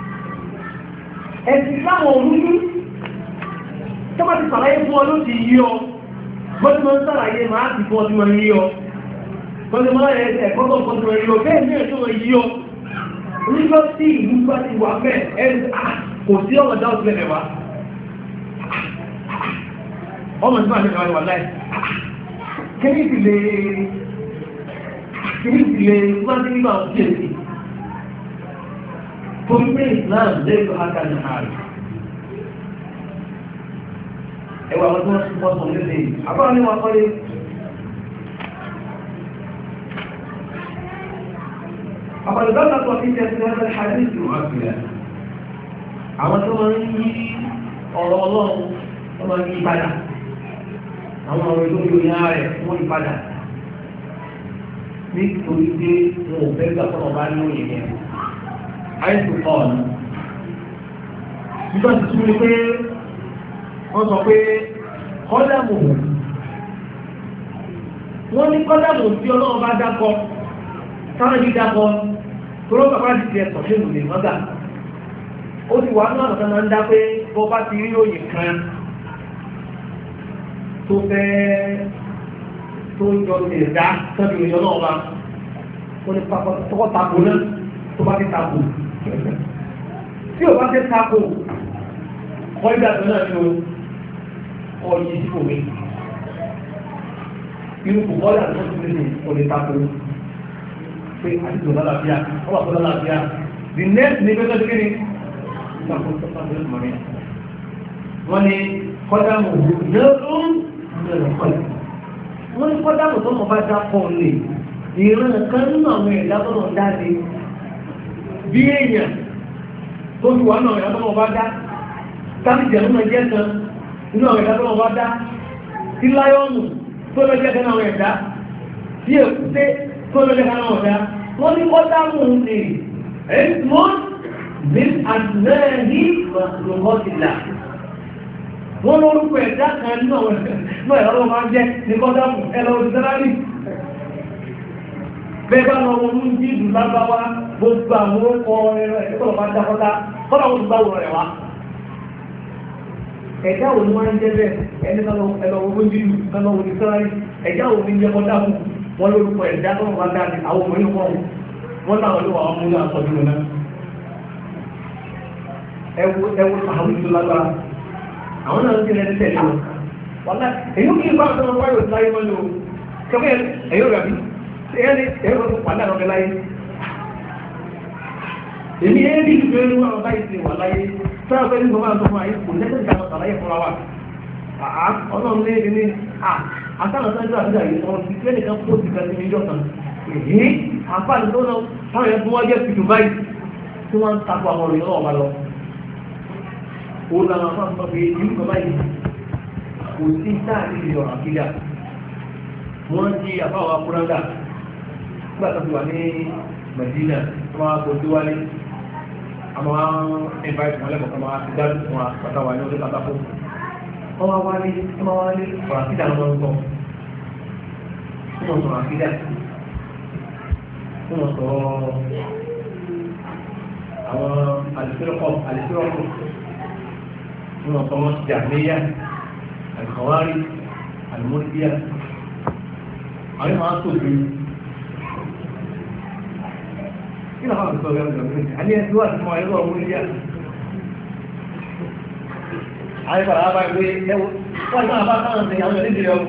ẹ̀sìn ìsìláàmù òmúdú tó bá ti sàlàyé fún ọ ló ti yí ọ bọ́tí mo ń sàlàyé máa ti fún ọ tí mo yí ọ bọ́tí mo ń ẹ̀kọ́ tó fún ọ tí mo yí ọ bẹ́ẹ̀ ní ẹ̀ṣọ́ mo yí ọ nígbà tí ìlú bá ti wà mẹ́ kò sí ọmọ dáwọ́ sílẹ̀ mẹ́wàá ọmọ tí wọ́n ti wà láì kíní ti lè wá sí nígbà tí èsì torí pé Islam lẹ́yìn tó hákà ní ààrẹ ẹwà wọn tí wọ́n sọ lédè àbára ní wọn kọ́lé àpàdùdọ́ta tó fi tẹ́ sí ẹgbẹ́ hadith wọ́n fi rẹ̀ àwọn tó máa ń yí ọ̀rọ̀ ọlọ́run tó máa ń yí padà àwọn ọ̀rọ̀ ìlú ìròyìn rẹ̀ wọ́n yí padà nítorí pé wọn ò fẹ́ gbà fọ́nà bá lóyìn yẹn àìsùn kọ́ ọ̀nà nígbà tí túnmí pé wọ́n sọ pé kọ́dàmù wọ́n ní kọ́dàmù tí ọlọ́run bá dákọ sáwọn ibi dákọ tó ló bàbá ti tiẹ̀ sọ̀ṣẹ́ ìlú mọ́gà ó ti wà náà kan máa ń dá pé bọ́ bá ti rí òyìn kan tó fẹ́ tó jọ tẹ̀dá sọ́dọ̀ ìrìn ọlọ́run bá ó ní tọkọ tako náà tó bá ti tako tí ò bá ti tako wọ́n ìgbà tó náà ní ọyí sí òwe irú kò bọ́ọ̀lá tó ti lè ọ̀lẹ́ tako pé àdìsọ lálàáfíà ọwọ́ àpò lálàáfíà the next ní pẹ́tọ́ tó kéde wọ́n ní kọ́dámù lọ́rùn wọ́n ní kọ́dámù tó mọ̀ bá dá pọ̀ lè ìran kan nínú àwọn ẹ̀dá tó lọ dáadé bí èèyàn tó ti wà náà ẹ̀dá tó lọ bá dá tàbí jẹ̀ nínú ẹjẹ́ kan nínú àwọn ẹ̀dá tó lọ bá dá tí láyọ́nù tó lọ jẹ́ kan àwọn ẹ̀dá tí èkúté tó lọ jẹ́ kan àwọn ẹ̀dá wọ́n ní kọ́dámù ní ẹ̀sùn ní àtìlẹ́yìn lọ́gọ́tìlá wọ́n lórúkọ ẹ̀dá kan nínú àwọn ẹ̀dá tó máa jẹ́ ní kọ́dámù ẹlọ́ọ̀dì bẹ́ẹ̀bá lọ wọn ní jíìdù lágbàwá gbogbo àwọn ọkọ̀ ẹ̀rọ ẹ̀kọ́ bá dákọ́dá kọ́dá wọn tó bá wọ̀rọ̀ rẹ̀ wá ẹ̀dá òní wọ́n ń jẹ́ bẹ́ẹ̀ ẹni ẹlọ́wọ́ jíìdù lọ́wọ́ ní sọ́rárí ẹ̀dá òní jẹ́ kọ́dá fún wọn lórúkọ ẹ̀dá tó wọ́n bá dá ní àwọn ọmọ yóò wọ́n láwọn ló wà wọn mú náà sọ́jú náà ẹwọ àwọn ìlú lágbára àwọn náà ń jẹ́ ẹni tẹ̀lé wọn wọ́n èyí kí n bá ọ̀sán wáyò láyé wọn lò kẹfẹ́ ẹ̀yọ́ rẹ̀ bí ẹni ẹ̀rọ tó pàdé àwọn ọ̀gẹ́láyé èmi ẹni ìgbé ní wọn ọ̀gá ìsìn wà láyé sáà pẹ́lú ìgbọ́n máa tó fún àyè kò lẹ́sẹ̀ ìjàmọ̀ sàlàyé fúnra wa ọlọ́run ní èdè ní àtàwọn sáájú àti àyè wọn ti fẹ́ nìkan kó ti kàtí ní ìjọsàn èyí àǹfààní tó náà táwọn yẹn fún wọn jẹ́ fìdù báyìí tí wọ́n ń takò àwọn ọ̀rọ̀ yẹn náà lọ òun làwọn afáàní sọ pé ìlú kan báyìí kò sí sáà ní ìyọ̀ àkíyà wọ́n ti àfáwọn akúráńgà nígbà tó ti wà ní Medina tó máa kó sí wálé àmọ́ ẹ̀bá ìfún ọlẹ́kọ̀ọ́ máa ti dájú fún wa pátá wà ní ọdún pátákó wọ́n wá wálé ọ̀rọ̀ àkídà lọ́wọ́ ń sọ wọ́n sọ̀rọ̀ àkídà wọ́n sọ̀rọ̀ àwọn àlìfẹ́rọ́kọ̀ wọ́n sọ̀rọ̀ jàmíyà àlìkọ̀wárí àlìmọ́síyà àwọn máa tó bí kí ló máa ń sọ ọ̀rẹ́ ọ̀rẹ́ àní ẹ̀sùn wà fún ẹ̀rọ ọmọ ilé àyípadà bá gbé ẹwọ wọ́n máa bá káwọn ṣe àwọn ẹ̀lẹ́dẹ̀ ọmọ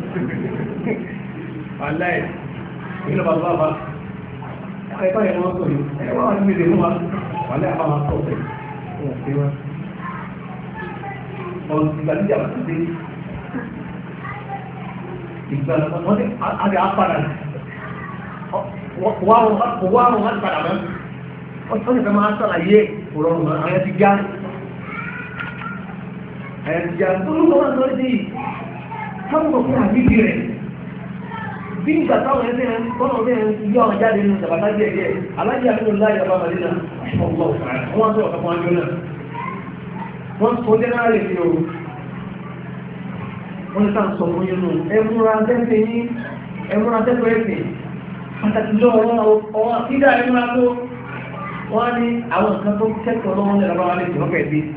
aláì ìlú bàbá bá ẹ̀kọ́ yẹn wọ́n sọ̀rọ̀ ẹwà wà níbi ìdè wa wà lẹ́ àbá wọn sọ̀rọ̀ wọn fi wọn ọ̀rọ̀ ìgbàlíjà wà sí ìgbàlíjà wọn ní àgbà apàdà wàrùn láti padà mọ́ wọ́n ní fẹ́ máa sàlàyé òrọ̀rùn mọ́ àwọn ti já tó ló wọ́n lọ sí káwọn ọ̀pọ̀ àbíjì rẹ̀ bí ìgbà táwọn ẹgbẹ́ tọ́nà ọdẹ́ yọ àwọn jáde nínú ìjàbátá díẹ̀ díẹ̀ alájẹ́ àmì láyé ọba màdínà wọ́n sọ ọ̀pọ̀ wọn jọ náà wọ́n sọ jẹ́nàrì sí ooru wọ́n ní sáà sọ fún yínú ẹmúra tẹ́fẹ́ ẹ̀sìn pàtàkì lọ ọwọ́ àkídà ẹmúra tó wọ́n ní àwọn nǹkan tó kẹ́kọ̀ọ́ lọ́wọ́ ní ọ̀rọ̀ alẹ́ tí wọ́n fẹ́ dé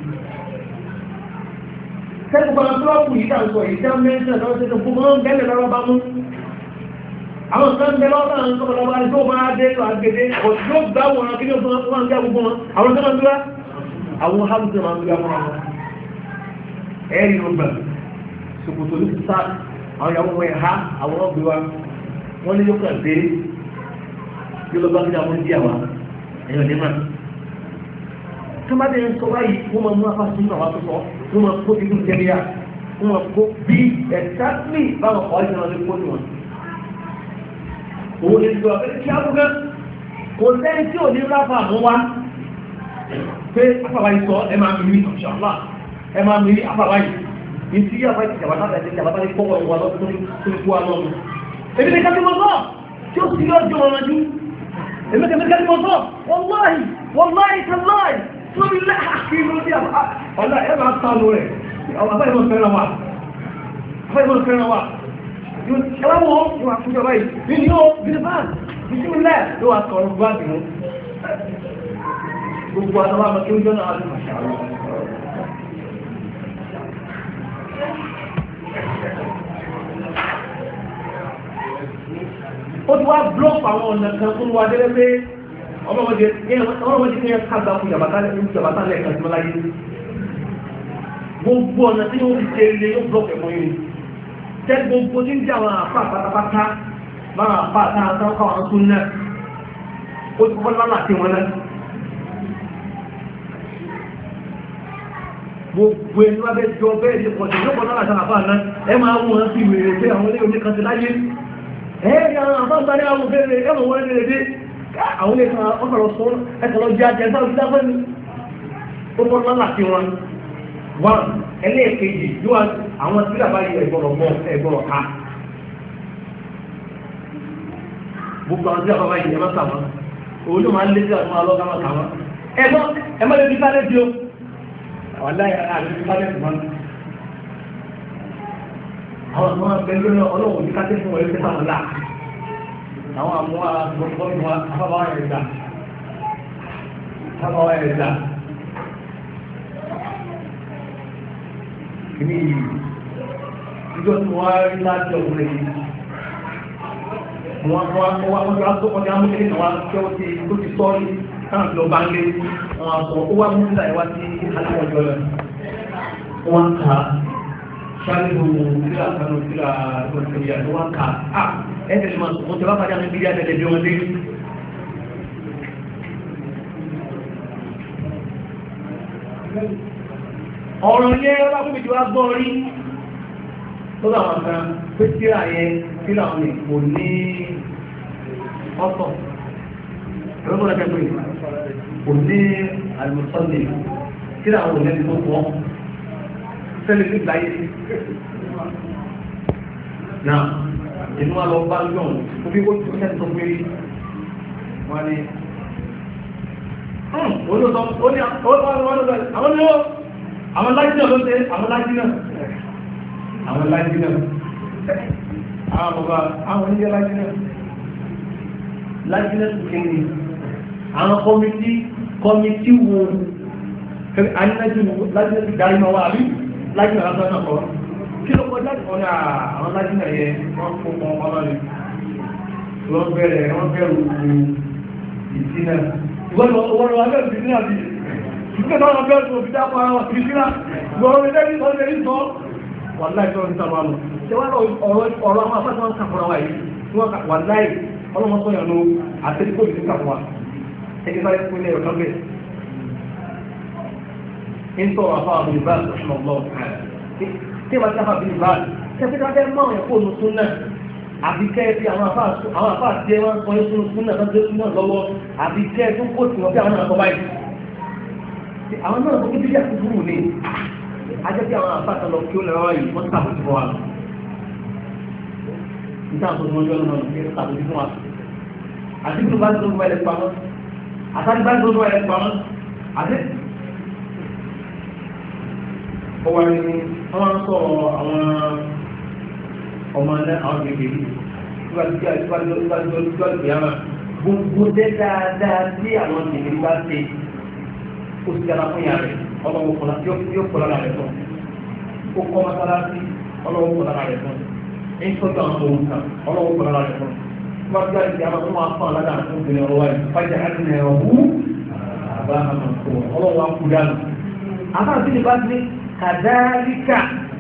kẹ́kọ̀ọ́ bá tọ́ọ̀pù yìí tàbí sọ ìdá mẹ́sàn lọ́wọ́ tẹ́kọ̀ọ́ gbogbo ń gẹ́lẹ̀ lọ́rọ̀ bá mú àwọn kan bẹ lọ́wọ́ àwọn tó lọ́wọ́ àti tó máa dé tó àgbèdè ọ̀tí yóò gbá wọn kí ní ọdún wọn gbá gbogbo wọn àwọn tó máa dúró àwọn hálùsọ máa dúró wọn ẹ̀rí ọgbà ṣòkòtò ní sísá àwọn ìyàwó wọn ẹ̀há àwọn ọgbẹ̀ wa wọ́n ní yóò kàn dé yóò lọ bá kí àwọn ìdí àwa ẹ̀yọ̀ ní máa tó máa dé ń sọ báyìí wọ́n máa mú afásí náà wá tó sọ wọ́n máa kó ikú jẹ́ríà wọ́n máa kó bí ẹ̀sáàtì báwọn ọ̀ òun lè gbọ́ pé kí á búgá kò lẹ́yìn tí ò ní ráfà mú wá pé afàwáyé sọ ẹ máa mi rí ọ̀ṣọ́lá ẹ máa mi rí afàwáyé ní tí yàrá ìjàbátà àti ìjàbátà ní pọ́wọ́ ìwà lọ́dún tó ní kú wa lọ́dún èmi ní kájú mọ́ sọ tí ó sì yọ́ jọ wọn jú èmi ní kájú mọ́ sọ wọ́láì tàláì tó ní láàkì lórí ọ̀lá ẹ máa sánú rẹ̀ afáyé mọ́ fẹ́ràn wa ẹwàwọ́ ìwà fúnjọ báyìí ní ó bílíbáà bísímílẹ̀ ló wà sọ̀rọ̀ gbá bìí gbogbo àtàwà àmà kí ó jọ náà lọ́wọ́ ṣàrọ̀ ó ti wá blọ́ọ̀pù àwọn ọ̀nà kan fún wa délé pé ọmọdé kí ẹ kágbà fún jàbátá lẹ́ẹ̀kan sí mọ́láyé gbogbo ọ̀nà tí ó fi ṣe ilé yóò blọ́ọ̀pù ẹ̀mọ́ yìí tẹ́ gbogbo tí ń jẹ́ àwọn àpá pátápátá máa àpá àtàkọ́ àwọn tún náà ó ti kọ́ lálà tí wọ́n náà gbogbo ẹni wá bẹ́ jọ bẹ́ẹ̀ ṣe pọ̀ sí lọ́pọ̀ lálà tí àpá náà ẹ máa mú wọn sí wèrè pé àwọn ilé omi kan ti láyé ẹ̀ẹ́dì àwọn àpá ń parí àwọn fẹ́rẹ̀ ẹ̀mọ̀ wọ́n lè dé àwọn ilé kan ọkọ̀lọ́ sọ ẹ̀kọ̀lọ́ jẹ́ ajẹ́ sáà ti dáfẹ́ ni ó kọ́ lálà tí wọn wọ́n ẹlẹ́ẹ̀kejì yóò àwọn tí àbá yẹ ẹ̀gbọ́rọ̀ ká gbogbo àwọn tí àbá yẹ ẹ̀mọ́ sàmọ́ òun ló máa ń lé sí àwọn alọ́gbàmọ́ sàmọ́ ẹ̀mọ́ lè fi sáré bí ó àwọn láyé àti fi sáré fún àwọn ọmọ ẹgbẹ́ lórí ọlọ́wọ́ ní kájẹ́ fún ẹgbẹ́ sàmọ́ láà àwọn àmúwà gbọ́gbọ́gbọ́ afábáwá ẹ̀dá ní ìjọ tí wọ́n rí láti ọkùnrin yìí wọ́n tó lásìkò kọjá mú nílé náà tí ó ti sọ́rí káàkiri lọ bá ń lé wọn àṣọ ó wá mú nílá ìwá tí aláwọ̀jọ́ rẹ̀ wọ́n ká ṣáàlìbò sílá kanú sílá ìgbọ̀nsẹ̀yà tó wọ́n ká ẹ̀ẹ́dẹ̀ lè máa sọ̀kọ́ tí wọ́n pàdé àmì bíi àtẹ̀lẹ̀ bí wọ́n dé ọ̀rọ̀ yẹ́ ọlọ́pùpù jù wá gbọ́ rí tó dáwọn kan pé tíra yẹn tíra wọn kò ní ọ̀tọ̀ ẹgbẹ́gbọ́n ẹgbẹ́ pé kò ní àlùmọ̀sọ́lẹ̀ tíra wọn lẹ́ni tó pọ̀ sẹ́lẹ̀ ní ìgbáyé náà inú wa lọ bá yọ̀n ó bí ó tó sẹ́ni tó pé wọ́n ní àwọn lájínà ló tẹ́ àwọn lájínà àwọn bàbá àwọn oníjẹ́ lájínà tó kéde àwọn kọmití wo lájínà ti darí máa wá àbí lájínà lásán náà kọ́ kí ló kọjá ọ̀nà àwọn lájínà yẹ wọ́n fún ọmọ rẹ̀ wọ́n bẹ̀rù ìsínà ìwọ́n lọ́wọ́ bẹ̀rù ìsínà bí ìgbẹ́ta wọn bẹ́ẹ̀ tó fi dápọ̀ àwọn ìrìsílá gbọ́rọ̀ ilẹ́bí ọ̀rẹ́ ìsọ́ wà láì tó ń sábà lọ ṣe wá ọ̀rọ̀ àwọn afẹ́sọ́ ń kàfọ́ra wà yìí wà láì ọlọ́mọsọ́yàn ló àtẹ́lẹ́kọ́ ìlú kàfọ́wà ẹgbẹ́ sáré fún ilẹ̀ ọ̀kan bẹ́ẹ̀ ń sọ àfá àbúrú bá ṣọ̀ṣọ̀ lọ tí wọ́n ti àfá àbúrú bá ṣẹ́fẹ́ káfẹ́ mọ́ ọ̀yàn kó nu súnà àbí kẹ́ bí àwọn afá àti ẹwọ́n sọ yóò súnà tó dé súnà lọ́wọ́ àbí kẹ́ tó kó tì wọ́n bí àwọn àkọ́ báyìí àwọn náà tó kí bí yà kúrú ní ajẹ́ bí àwọn afá àtàlọ́ kí ó lè rárá yìí wọ́n tàbí fún wa nígbà tó ní ọjọ́ náà ní tàbí fún wa àti bí ó bá tó ń wáyé pamọ́ àtàrí bá tó ń wáyé pamọ́ àti ọwọ́ ni wọ́n sọ àwọn ọmọ náà àwọn gbègbè gbogbo dé dáadáa tí àwọn gbègbè bá ṣe ó sì dára fún ìyá rẹ̀ ọlọ́wọ́ kọlá yóò kọlá rẹ̀ fún ó kọ́ mọ́sálásí ọlọ́wọ́ kọlá rẹ̀ fún ń tọ́jú àwọn ohun kan ọlọ́wọ́ kọlá rẹ̀ fún wọ́n gbá ìdí àwọn ọmọ afọ́ aládà fún ìpínlẹ̀ ọwọ́ yìí fájà àdínà ẹ̀hú àbá àmọ̀kọ́ ọlọ́wọ́ akú dànù. àbáàbí ni bá ti ní kàdáríkà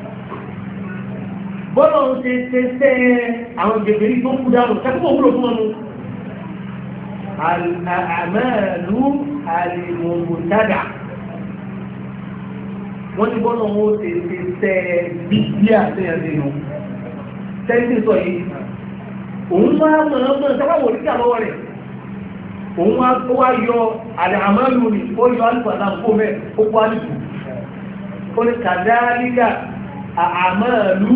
bọ́lọ̀ ń ṣe tẹ́ àwọn gẹ̀gẹ̀rí tó kú dànù kẹ́kọ̀ọ́ wúlò fún ọmọ àmàlú àlèmọ̀mọ̀tádà wọ́n ní bọ́lọ̀ ń ṣe tẹ́ bíbíà tẹ́yàndínú tẹ́sí sọ yìí òun máa mọ̀ sábàwò nígbà lọ́wọ́ rẹ̀ òun wá yọ àmàlú ni ó yọ alùpàdà kó mẹ́ ó kó alùpù ó ní kàdáríkà àmàlú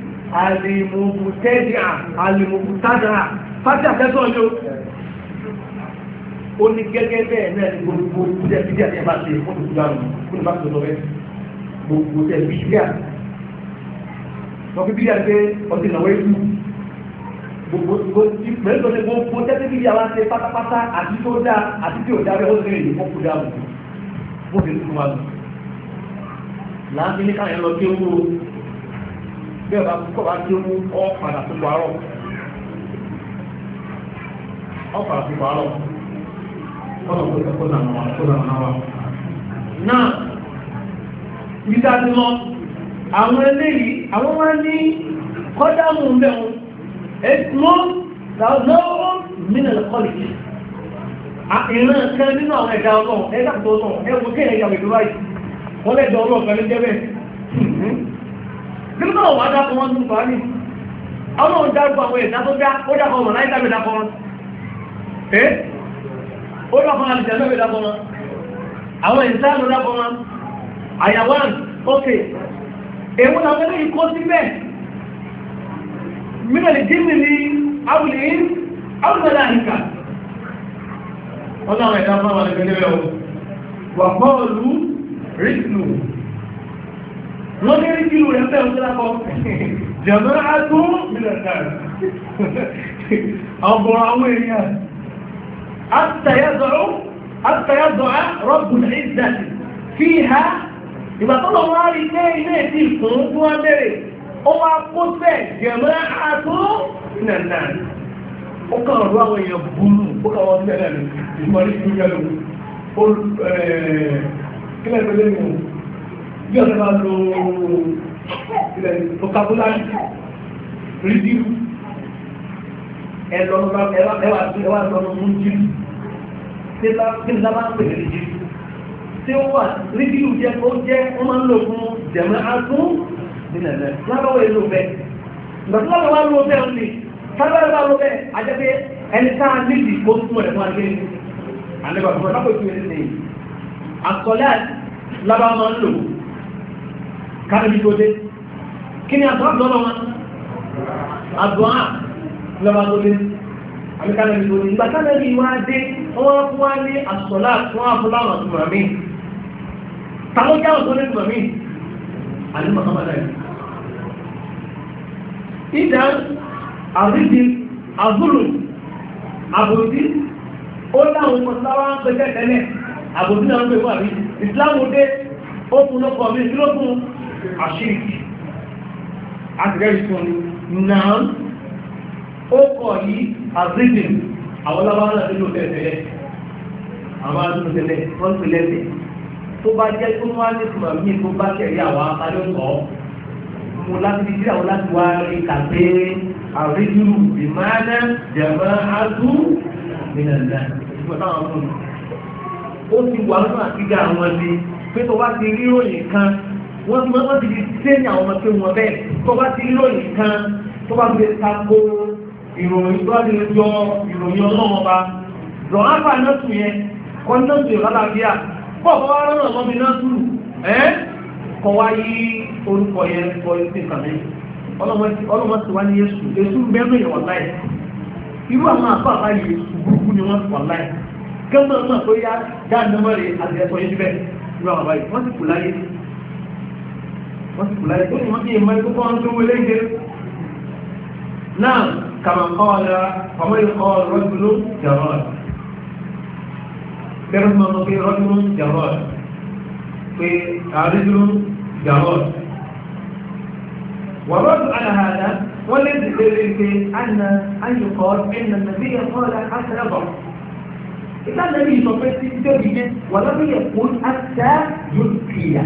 àlèmọ̀mọ̀tádà fásitì àtẹ́sọ́ yóò ó ní gẹ́gẹ́ bẹ́ẹ̀ náà ní gbogbo jẹ́ bídíà tí a bá ṣe fún ìgbà fún ìbá tó lọ́wẹ́ gbogbo jẹ́ bídíà wọ́n fi bídíà pé ọdún ìnáwó ìlú gbogbo mẹ́rin tó ṣe gbogbo jẹ́ bídíà wá ṣe pátápátá àti tó dá àti tí ò dá bẹ́ẹ̀ ó ṣe èyí fún kúdà bó ṣe tún wá lọ láti ní káyọ̀ lọ kí ó wúro bí ọba kọ́ bá kí ó mú ọ́ padà tó parọ́ náà ìgbà tí lọ àwọn eléyìí àwọn wá ní kọ́dámù mẹ́un ẹ̀sùn lọ́wọ́ mínal kọ́lìkì ìran kan nínú àwọn ẹ̀dá ọlọ́run ẹ̀dá tó náà ẹwọ kí ẹ̀yà ìlú ráì wọ́n lẹ́dọ̀ ọlọ́run pẹ̀lú jẹ́bẹ̀ nígbà wọ́n wá dákọ̀ wọn tún fà ní ọlọ́run dárúkọ àwọn ẹ̀dá tó dá ó dákọ̀ wọn láì dábẹ̀ dákọ̀ wọn ó dákọ̀ àlìjẹ̀ lọ́wọ́ dákọ̀ wọn àwọn ìsáàlù dákọ̀ wọn àyàwán ókè èwọ́n àwọn ilé ikọ́ síbẹ̀ mílẹ̀ jíní ní áwùlẹ̀ àhìkà wọ́n láwọn ẹ̀dá fún àwọn ẹgbẹ̀lẹ̀ wà bọ́ọ̀lù ríkìlù wọ́n ní ríkìlù rẹ̀ fẹ́ òṣèlápọ̀ jẹ̀mọ́ àtún mílẹ̀ ọgbọ̀n àwọn èèyàn àtàyàzọ̀ rọ́bùn ìzàtì fíhà ìgbà tó lọ wá rí pé ilé ìdí ìfún tí wọ́n bẹ̀rẹ̀ ó wá kó sẹ́ jẹ̀mọ́ àtó nànà ó kàn rú àwọn èèyàn búrú ó kàn wọ́n bẹ̀rẹ̀ rẹ̀ ìmọ̀rí ìlú yẹnu kílẹ̀ pẹ̀lẹ́ nù bí ọ̀sẹ̀ bá lo ilẹ̀ vocabulary review ẹwà lọ́nà mú jírí tí ní sábà ń pèlè jírí tí ó wà review jẹ́ ó jẹ́ wọ́n máa ń lò fún jẹ̀mọ́ àtún nílẹ̀ lábáwọ̀ èlò bẹ́ẹ̀ ìgbàtí lábáwọ̀ wá lò bẹ́ẹ̀ ní sábàwọ̀ wá lò bẹ́ẹ̀ ajẹ́pẹ́ ẹni sáà nídìí kó túnmọ̀ rẹ̀ fún agbẹ́ àlẹ́bàtúmọ̀ lápò ìpínlẹ̀ ní àkọlẹ́ lábáwọ̀ máa ń lò kánàbí tó dé kí ni àtúwà lọ́nà wọn àdúrà lọ́wọ́ tó dé àbíkánàbí tó dé ìgbàkánàbí wá dé wọ́n fún wá ní àsọ̀lá fún àfúláwọ̀ àtúmọ̀ mi tàwọn jáwọ̀ tó lé tùmọ̀ mi àní Muhammad ali ìdá àrídì àzúlù àbòdí ó láwọn mọ̀sáwá ń pẹ́kẹ́ tẹ́lẹ̀ àbòdí náà ń pè fún àrí ìsìláàmù dé ó fún lọ́pọ̀ mi kí ló fún àṣírí àtìrẹ́rì fún náà ó kọ̀ yí àrídì àwọn lábáwá náà nínú tẹ́lẹ̀ àwọn adúlù tẹ́lẹ̀ wọ́n pè lẹ́sẹ̀ tó bá jẹ́ tó wá ní ìtumọ̀ mí tó bá kẹ̀rí àwọn akálẹ́sọ̀ mo láti fi síra wọn láti wá rí kàpé àrídùrù ìmáná jẹ̀mọ́ àdú nílẹ̀ ìgbà táwọn fún mi. ó ti wà lọ́nà àtijọ́ àwọn ẹbí pé tó bá ti rí ròyìn kan wọ́n ti di sẹ́yìn àwọn ọmọ pé wọ́n bẹ́ẹ̀ tó bá ti rí ròyìn kan tó bá ti tako ìròyìn tó bá ti yọ ìròyìn ọlọ́wọ́ bá rọ̀ áfà náà tù yẹn kọ́ náà tù yọ lálàáfíà bọ́ọ̀bọ́ wá rọ́nà lọ́bí náà túrù kọ wá yí orúkọ yẹn kọ ìsìn kàmí ọlọ́mọ ti wá ní Yésù èsù mẹ́rin yẹn wà láì irú àwọn àpá àbáyé èsù burúkú ni wọ́n wà láì kẹ́mọ̀ náà tó yá dáadọ́mọ́ rẹ̀ àti ẹ̀sọ́ yẹn síbẹ̀ irú àwọn àbáyé wọ́n sì kù láyé tó ní wọ́n kí ìmọ̀ ẹ̀kọ́ wọn tó wọlé ìgbé náà kàmàkọ́ ọ̀la àwọn ìkọ́ rọ́gbùnú jàrọ́ọ̀lá kẹrù mọ́ pé rọ́dún jàrọ́d pé àrídún jàrọ́d wà rọ́dún aláhàdá ولد في أن يقال إن النبي قال حتى يضع إذا النبي صلى الله عليه وسلم ولم يقول حتى يلقي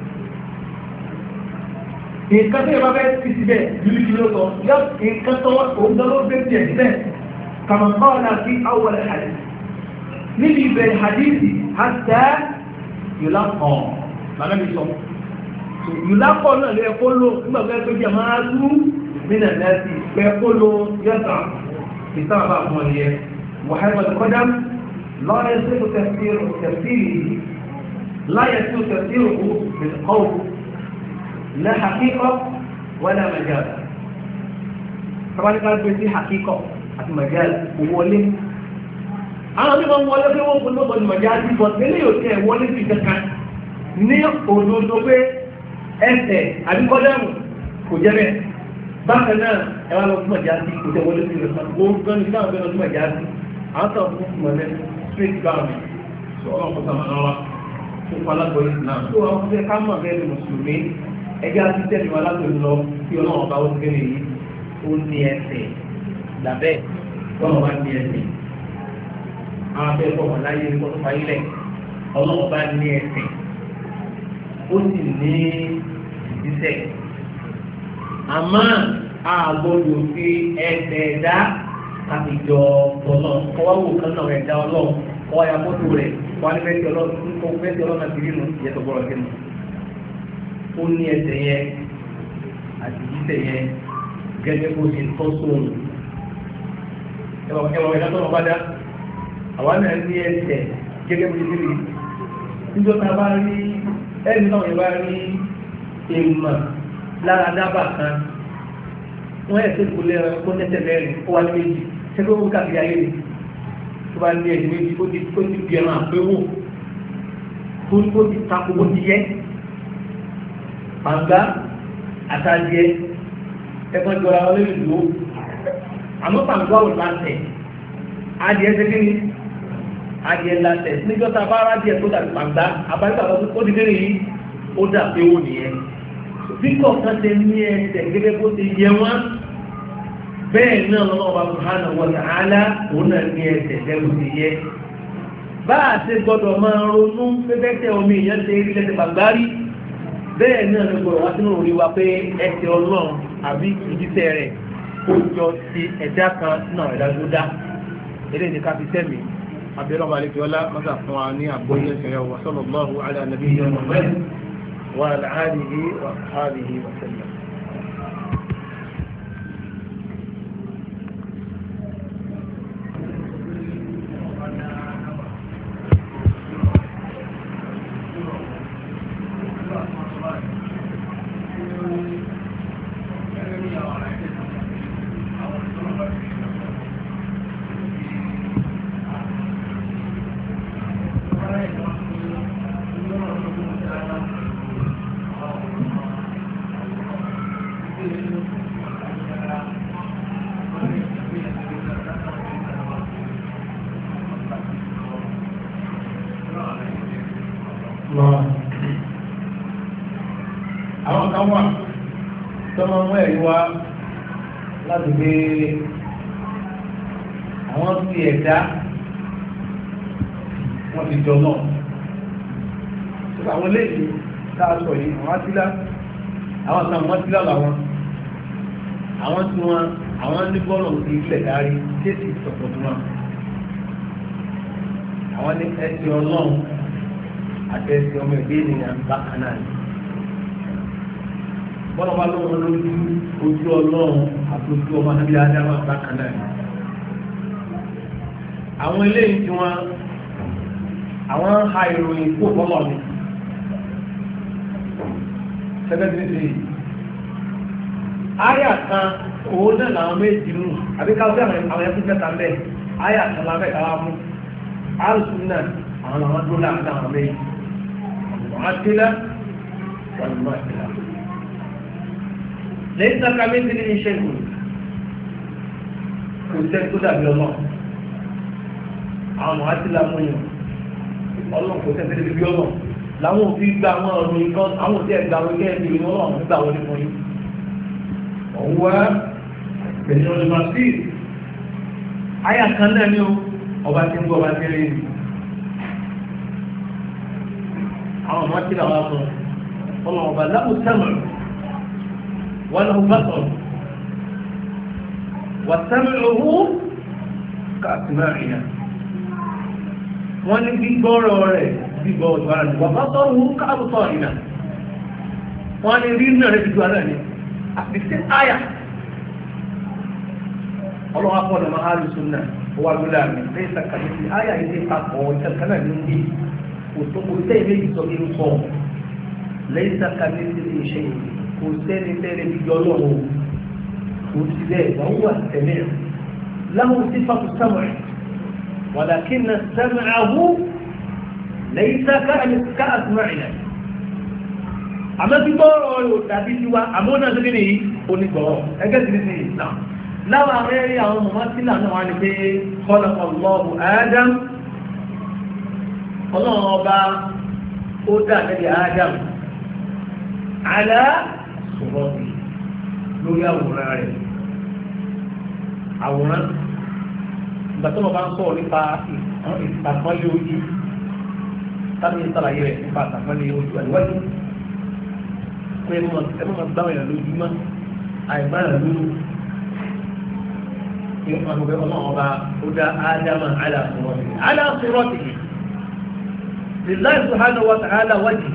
nǹkan tí ìbá bẹ́ẹ̀ ti síbẹ̀ lórí kí ló sọ yọ nǹkan tó òun lọ́wọ́ bẹ́ẹ̀ tiẹ̀ síbẹ̀ kàmá kọ́ náà sí awọ́lẹ̀ hadith níbi ìbẹ̀rẹ̀ hadithi hatta yulaqqa lànà mi sọ yulaqqa náà lè kó ló nígbà tó jẹ́ máa tú nínú ẹ̀sì pé kó ló yẹ́sà ìtàn àbá fún ọ̀yẹ́ wàhálà kọ́dá lọ́yẹ̀ sí tafsiri láyẹ̀ sí tafsiri kú بالقول لا حقيقة ولا مجال طبعا قال في حقيقة مجال وولي أنا بما wọlé pé wọ́n fún lọ́pọ̀ ìmọ̀jáde bọ̀ tẹ́lẹ̀ yóò tẹ́ wọlé sí kankan ní òdòdó pé ẹsẹ̀ àbíkọ́dẹ́mù kò jẹ́ bẹ́ẹ̀ bákan náà ẹwà lọ fún ìmọ̀jáde kò tẹ́ wọlé sí kankan ó gbọ́n ní sáwọn bẹ́ẹ̀ lọ fún ìmọ̀jáde àwọn sọ fún ìmọ̀lẹ́ straight government sọ ọlọ́run kó sàmà náà wá fún falágbọ́ Islam tó àwọn fẹ́ ká mọ̀ bẹ́ẹ̀ ni mùsùlùmí ẹgbẹ́ àti tẹ́lẹ̀ wọn látòun lọ kí ọlọ́run ọba ó ti kéde yìí ó ní ẹsẹ̀ làbẹ́ ọlọ́run bá ní ẹsẹ̀ àwọn abẹ́ bọ̀ wọn láyé ní kọ́tọ́ fayé lẹ̀ ọlọ́run bá ní ẹsẹ̀ ó sì ní ìdísẹ̀ àmọ́ àgbọ̀dọ̀ fi ẹsẹ̀ ẹ̀dá àtijọ́ ọlọ́run kọ́wá wò kán náà ẹ̀dá ọlọ́run kọ́wá ya mọ́tò rẹ̀ kọ́wá ní fẹ́ẹ́ ti ọlọ́run àti nínú ìyẹ́tọ̀ gbọ́dọ̀ sínú ó ní ẹsẹ̀ yẹn àti ìdísẹ̀ yẹn gẹ́gẹ́ bó ṣe tọ́ sóòrùn ẹwà ẹ̀dá tó lọ bá dá àwọn náà ní ẹsẹ̀ gẹ́gẹ́ bí ìdílé níjọba bá rí ẹni náà yẹn bá rí èèmọ̀ lára dábà kan wọ́n ẹ̀sẹ̀ kò lè kó tẹ́tẹ̀ mẹ́rin ó wá ní méjì ṣẹ́gbẹ́ owó káàkiri ayé ni tó bá ní ẹ̀sẹ̀ méjì ó ti bí ẹran àpéwò ó ti takò ó ti yẹ pàǹgá àtàjẹ ẹ̀fọn jọra wọn lórí ìlú àmọ́ pàǹgá ò láǹtẹ̀ adìẹ ṣe kí ni adìẹ láǹtẹ̀ níjọ́ tá a bá rádìẹ tó dàbí pàǹgá abájọ́ àwọn tó ti kéré yìí ó dà pé ó nìyẹn bí kọ̀ọ̀kan ṣe ní ẹsẹ̀ gẹ́gẹ́ bó ti yẹ wọ́n bẹ́ẹ̀ náà lọ́wọ́ bá subhanahu wa ta'ala òun náà ní ẹsẹ̀ gẹ́gẹ́ ti yẹ bá a ṣe gbọ́dọ̀ máa ronú pẹ́pẹ́tẹ́ omi ìyẹn ṣe rí lẹ́sẹ̀ pàgbárí bẹ́ẹ̀ náà ló gbọ́dọ̀ wá sínú orí wa pé ẹsẹ̀ ọlọ́run àbí ìjíṣẹ́ rẹ̀ ó jọ ti ẹ̀dá kan náà ẹ̀dá tó dá eléyìí ní ká fi sẹ́mi abẹ́rẹ́ ọba àlejò ọlá mọ́tà fún wa ní àgbóyè ẹ̀sẹ̀ wa sallallahu ala nabiyyina Muhammad wa ala alihi wa ashabihi wa sallam. àwọn kan wà tó máa mú ẹ̀rí wá láti gbé àwọn fi ẹ̀dá wọ́n ti jọ náà àwọn léèdì káàsọ̀ yìí àwọn átílá àwọn kan wọ́n tílá làwọn àwọn tí wọ́n àwọn ní bọ́ọ̀lù ti ilẹ̀ dárí kéèsì sọ̀tọ̀ tó wọn àwọn ní ẹsẹ̀ ọlọ́run àti ẹsẹ̀ ọmọ ẹgbẹ́ ènìyàn bákan náà bọ́lá wa lọ́wọ́ lójú ojú ọlọ́run àti ojú ọmọ àbí adáwà bákan náà àwọn eléyìí tí wọ́n àwọn ha ìròyìn kó bọ́lọ̀ ni sẹ́gẹ́dìrì sí àyà kan òun náà làwọn méjì mú àbí káwọ́ àwọn ẹkùn mẹ́ta mẹ́ àyà kan lábẹ́ káwá mú àrùsùn náà àwọn àwọn tó láàrín àwọn méjì wọ́n á tẹ́lá wọ́n mú àtẹ́lá lẹ́yìn tó kàmí sí ní iṣẹ́ ìlú kò sẹ́ tó dàbí ọlọ́ àwọn ọmọ àti lámúyàn ọlọ́run kò sẹ́ tẹ́lẹ̀ bí ọlọ́ làwọn òfin gba àwọn ọ̀rọ̀ nǹkan àwọn òfin ẹ̀gbà wọn kẹ́ ẹ̀bí wọn ọ̀rọ̀ nígbà wọlé fún yín ọ̀wọ́ pẹ̀lú ọlọ́mà sí àyà kan náà ní ọba tí ń gbọ́ ọba tí ń rí àwọn ọmọ tí làwọn sọ ọlọ́run ọba láwù sẹ́mọ̀ wọn lọ́wọ́ bá sọ wà sẹ́mọ̀ owó káàkiri àríyá wọ́n ní gbígbọ́rọ̀ rẹ̀ gbígbọ́ ọ̀dọ̀ ara rẹ̀ wà bá sọ owó káàkiri àríyá wọ́n ní rí náà rẹ̀ gbígbọ́ ara rẹ̀ àti sí àyà ọlọ́wọ́ akọ́nà máa hálù súnà wà lóla mi lẹ́yìn sàkàlẹ̀ sí àyà ilé papọ̀ ìtàkànnà ní ní kò tẹ́ ilé ìsọ irú sọ lẹ́yìn sàkàlẹ̀ sí ilé iṣẹ́ kò sẹ́ni tẹ́lẹ̀ bí ọlọ́wọ́ kò sí bẹ́ẹ̀ wọ́n wà tẹ̀lé láwọn sí fàkù sámẹ̀ wàlàkí na sámẹ̀ àhú lẹ́yìn sàkàlẹ̀ káàtùmáìnà àmọ́ tí bọ́ọ̀rọ̀ yóò dàbí tiwa àmọ́ náà tó kéde yìí onígbọ̀ọ́ ẹgẹ́ ti ní ìsìlám láwọn arẹ́rí àwọn ọmọ sílà náà wá ní pé khalaqallahu Adam ọlọ́run ọba ó dá níbi Adam ala surati lórí àwòrán rẹ̀ àwòrán ìgbà tó lọ bá ń sọ̀rọ̀ nípa ìtàkọ́lé ojú tábí ìsàlàyé rẹ̀ nípa ìtàkọ́lé ojú àìwájú pé ẹmọ́ gbáwọn èèyàn lójúmọ́ àìbáyà lójú ìfànùgbẹ́ ọlọ́ọ̀bá ó dá ádámà ala suratihi lillahi subhanahu wa ta'ala wajhi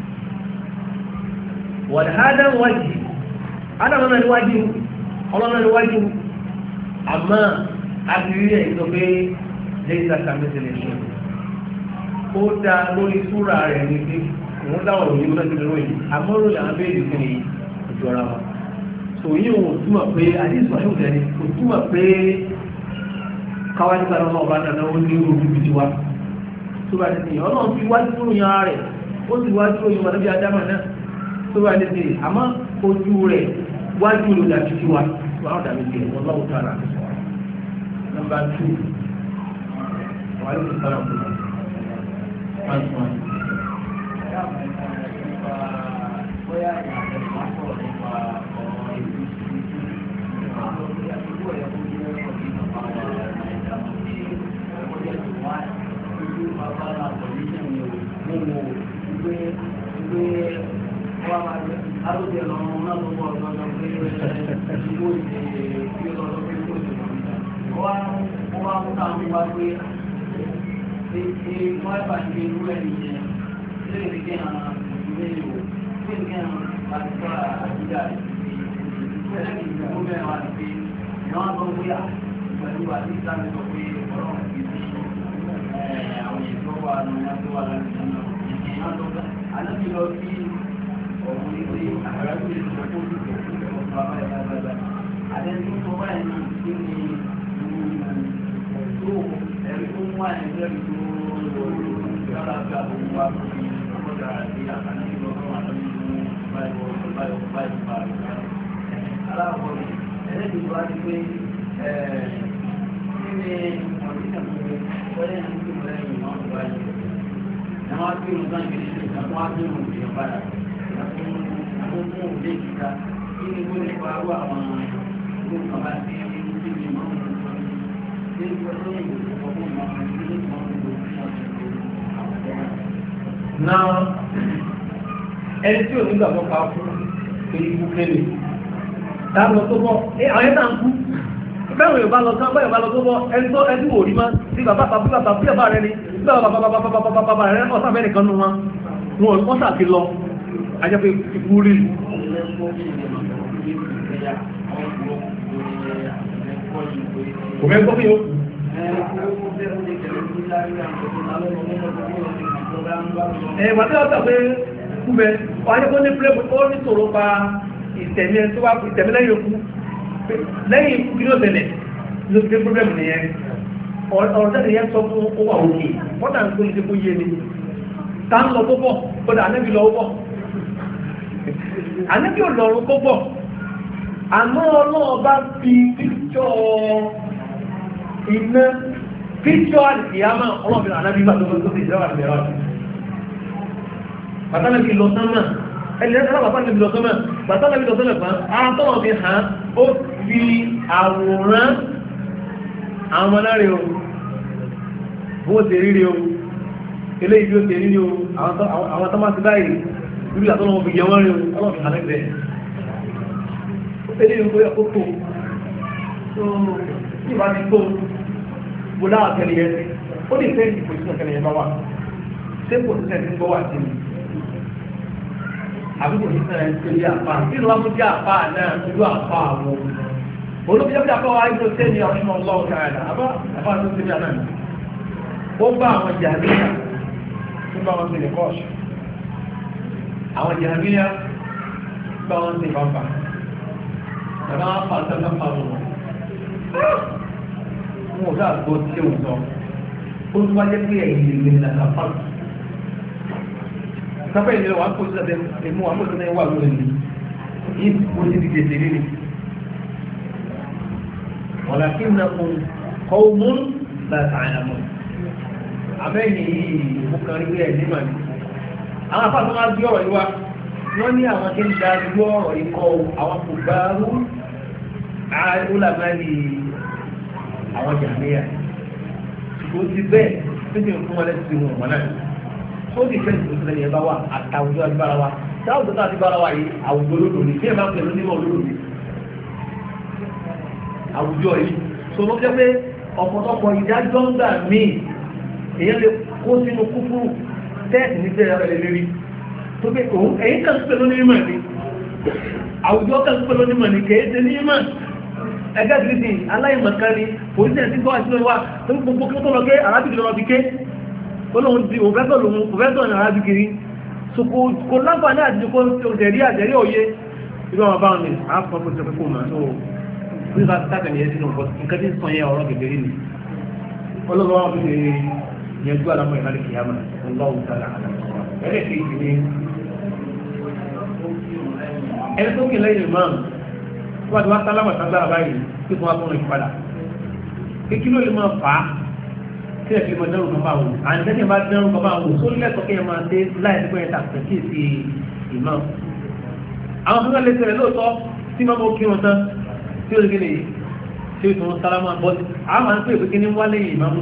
wa adam wajhi ádámà náà níwájú ọlọ́nà níwájú àmọ́ àbírí ẹ̀ tó pé lẹ́yìn sàkàmẹ́sẹ̀ lè ṣe ó dá lórí súra rẹ̀ ní pé òun dáwọn òyìnbó náà ti lóyìn àmọ́rò làwọn béèrè sí ni ìjọra wọn so yíò wò túmọ̀ pé àdísù àyíwò tẹ́ni kò túmọ̀ pé káwájú kan náà ọba náà ó ní orí ibi tí wá tó bá ti sèyàn ọlọ́run ti wájú fún yan rẹ̀ ó sì wájú fún yan níbi adámà náà tó bá ti sèyàn àmọ́ ojú rẹ̀ wájú ló dàbí tí wá wọn dàbí tí wọn lọ́wọ́ tó ara rẹ̀ sọ̀rọ̀. Number 2 wà lóṣù sára fún wọn. Bóyá ìyàtọ̀ máa sọ̀rọ̀ nípa ọ̀rọ̀ ìlú Ìwọ́n tó ń gbéyà pẹ̀lú àti ìsáàmì sọ pé ọlọ́run ti fi àwọn ètò wà ní wọ́n tó wà láti ṣe ìyẹn tó gbà. Àlọ́bí lọ sí ọ̀hún ní pé àgbàrá tó lè sọ fún ìgbà tó lè sọ bàbá ẹ̀ lágbàgbà. Àdẹ́sí tó wà ní kí ni tó ẹ̀rí tó ń wà ní ẹ̀rí tó yára bí àwọn wà fún mi ọmọdé àti àkànní ìlọ́gbọ́n àtọ́jú báyìí. Aláàbọ̀ ẹlẹ́dìí wá ní pé kí ni ọ̀dínà fún mi wọ́n ní kí mo lẹ́yìn ìmọ̀ ọ̀dọ́ báyìí ní wọ́n á gbé ìrùn náà gbé ṣe ìgbà wọ́n á gbé ìrùn ìyẹn padà àwọn fún òde ìgbà kí ni wọ́n lè pa arú àwọn ìlú kan bá ti ní kí ni ìmọ̀ ọ̀dọ́ sọ ní ilé ìgbà tó ní ìwòsàn fún ìmọ̀ ọ̀dọ́ ilé ìmọ̀ ọ̀dọ́ náà ẹni tí ò ní gbàgbọ́ pa fún ikú kéde dáàbò tó bọ́ àwọn ẹ̀ta ń kú bẹ́ẹ̀ yóò bá lọ sán bẹ́ẹ̀ bá lọ tó bọ́ ẹni tó ẹni wò rí má sí bàbá rẹ ni bàbá rẹ ọ̀sán bẹ́ẹ̀ nìkan nù wọn wọ́n sàfi lọ ajẹ́pẹ́ ikú rí kò mẹ́gbọ́ bí ó ẹ̀wà tí wọ́n tàbí kúbẹ̀ ọ̀hánjẹ́kọ́ ní pẹ́lẹ́pù ó ní tòrò pa ìtẹ̀mí tó wá ìtẹ̀mí lẹ́yìn òkú lẹ́yìn ikú kí ló tẹ̀lẹ̀ ló fi dé pọ́blẹ́mù nìyẹn ọ̀rọ̀ tẹ́lẹ̀ yẹn sọ fún owó àwọn òkè wọ́n tà ń kó ìdíkó yé ni tá ń lọ tó bọ̀ ó dà anẹ́bí lọ bọ̀ anẹ́bí ò lọ́rùn kó bọ̀ àmọ́ ọlọ́ọ̀ bá fi píkṣọ́ iná píkṣọ́ àdìyàmá ọlọ́ọ̀bìnrin anẹ́bí bá tó fi ìjọba àdìyàmá bàtàlẹ̀ fi lọ sánmà ẹni ẹ̀sán bàbá níbi lọ sánmà bàtàlẹ̀ fi lọ sánmà fún ara tọ́wọ́ fi hàn ó fi àwòrán àwọn ọmọ náà rẹ̀ o bó ṣe rí rí o eléyìí bí ó ṣe rí rí o àwọn tó máa ti báyìí níbi àtọ́nà fi yẹ wọ́n rí o ọlọ́run fi hàn lẹ́gbẹ̀ẹ́ eléyìí ń gbé ọkọ̀ tó tí ìbá ti tó bó dáwà tẹ́lẹ̀ yẹn ó lè fẹ́ ìpò ìsúná tẹ́lẹ̀ yẹn bá wà ṣé kò sí ẹni gbọ́ wà sí mi àbí kò sí ẹni tó yẹ àpá nínú wa tó jẹ́ àpá náà ìlú àpá àwọn olóbi jẹ́ bí àpá wa ìlú tẹ́lẹ̀ àwọn ọmọ ọlọ́wọ́ káyàdá àpá tó tẹ́lẹ̀ àná ó bá àwọn jàmíyà tó bá wọn tẹ́lẹ̀ kọ́ọ̀ṣù àwọn jàmíyà bá wọn tẹ́lẹ̀ bàbà bàbá wọn fà sẹ́lẹ̀ fà wọn ò dáa gbọ́ tí ó sọ ó tún wá jẹ́ pé ẹ̀yìn ìlú ní àgbà fáwọn sábẹ́ ìlú wa kó sílẹ̀ ẹ̀mú wa mọ́tò náà wà lórí ni yìí ó ti di tètè rí ni walakinnakum qawmun la ta'lamun abẹ́yìn yìí mo kàn rí pé ẹ̀ nígbà ní àwọn afáàtọ́ máa gbé ọ̀rọ̀ yìí wá wọ́n ní àwọn tí ń da gbé ọ̀rọ̀ yìí kọ́ àwọn kò bá rú àìlúlàmáàlì àwọn jàmíyà tó ti bẹ́ẹ̀ tó ti fún wọn lẹ́sìn wọn wọn náà tó ti fẹ́ ìlú sílẹ̀ yẹn bá wà àtàwùjọ àdìbára wa táwùjọ tó àdìbára wa yìí àwùjọ olódò ní kí ẹ máa pẹ̀lú nímọ̀ olódò ní àwùjọ yìí tó ló jẹ́ pé ọ̀pọ̀lọpọ̀ ìdájọ́ ń gbà míì èyàn lè kó sínú kúfúrú tẹ́ẹ̀sì ní bẹ́ẹ̀ rẹ̀ lérí tó pé òun ẹ̀yìn kan pẹ̀lú onímọ̀ ní àwùjọ kan pẹ̀lú onímọ̀ ní kèése ní ìmọ̀ ẹgbẹ́ gírísì aláìmọ̀kan ni oríṣẹ́ tí tó wà sínú wa tó ń gbogbo kí tó lọ gé arábìkì lọ fi ké olóhun ti òfẹ́sọ̀ ní arábìkì rí so kò láǹfààní àti kó tẹ̀rí àtẹ̀rí òye irú àwọn báwọn ni àpapọ̀ tó kó mà tó ní ká tàbí ẹ̀yẹ sínú nǹkan tí ń sọ yẹn ọ̀rọ̀ gẹ̀gẹ̀rí ni ọlọ́run wọn fi yẹn jú àlámọ̀ ìhàlẹ̀ kìyàmà ọlọ́run tààrà àlàmọ̀ ẹ̀rẹ́ kì í ti ní ẹni tó kì lẹ́yìn imam wọ́n ti wá sálámà sálámà báyìí tí wọ́n á tún rìn padà kékeré ló lè máa fà á tí ẹ̀ fi máa dẹ́rù kan bá wò àǹtẹ́ni máa dẹ́rù kan bá wò sórí lẹ́tọ̀ọ́ kí ẹ máa dé láì sí pé ẹ tàbí kí sí imam àwọn tó ń lè tẹ̀lé lóòótọ́ tí máa mọ kí wọn tán tí ó lè gbé nìyí tí ó tún sálámà bọ́ àwọn máa ń pè pé kí ni wá lẹ́yìn ìmáàmù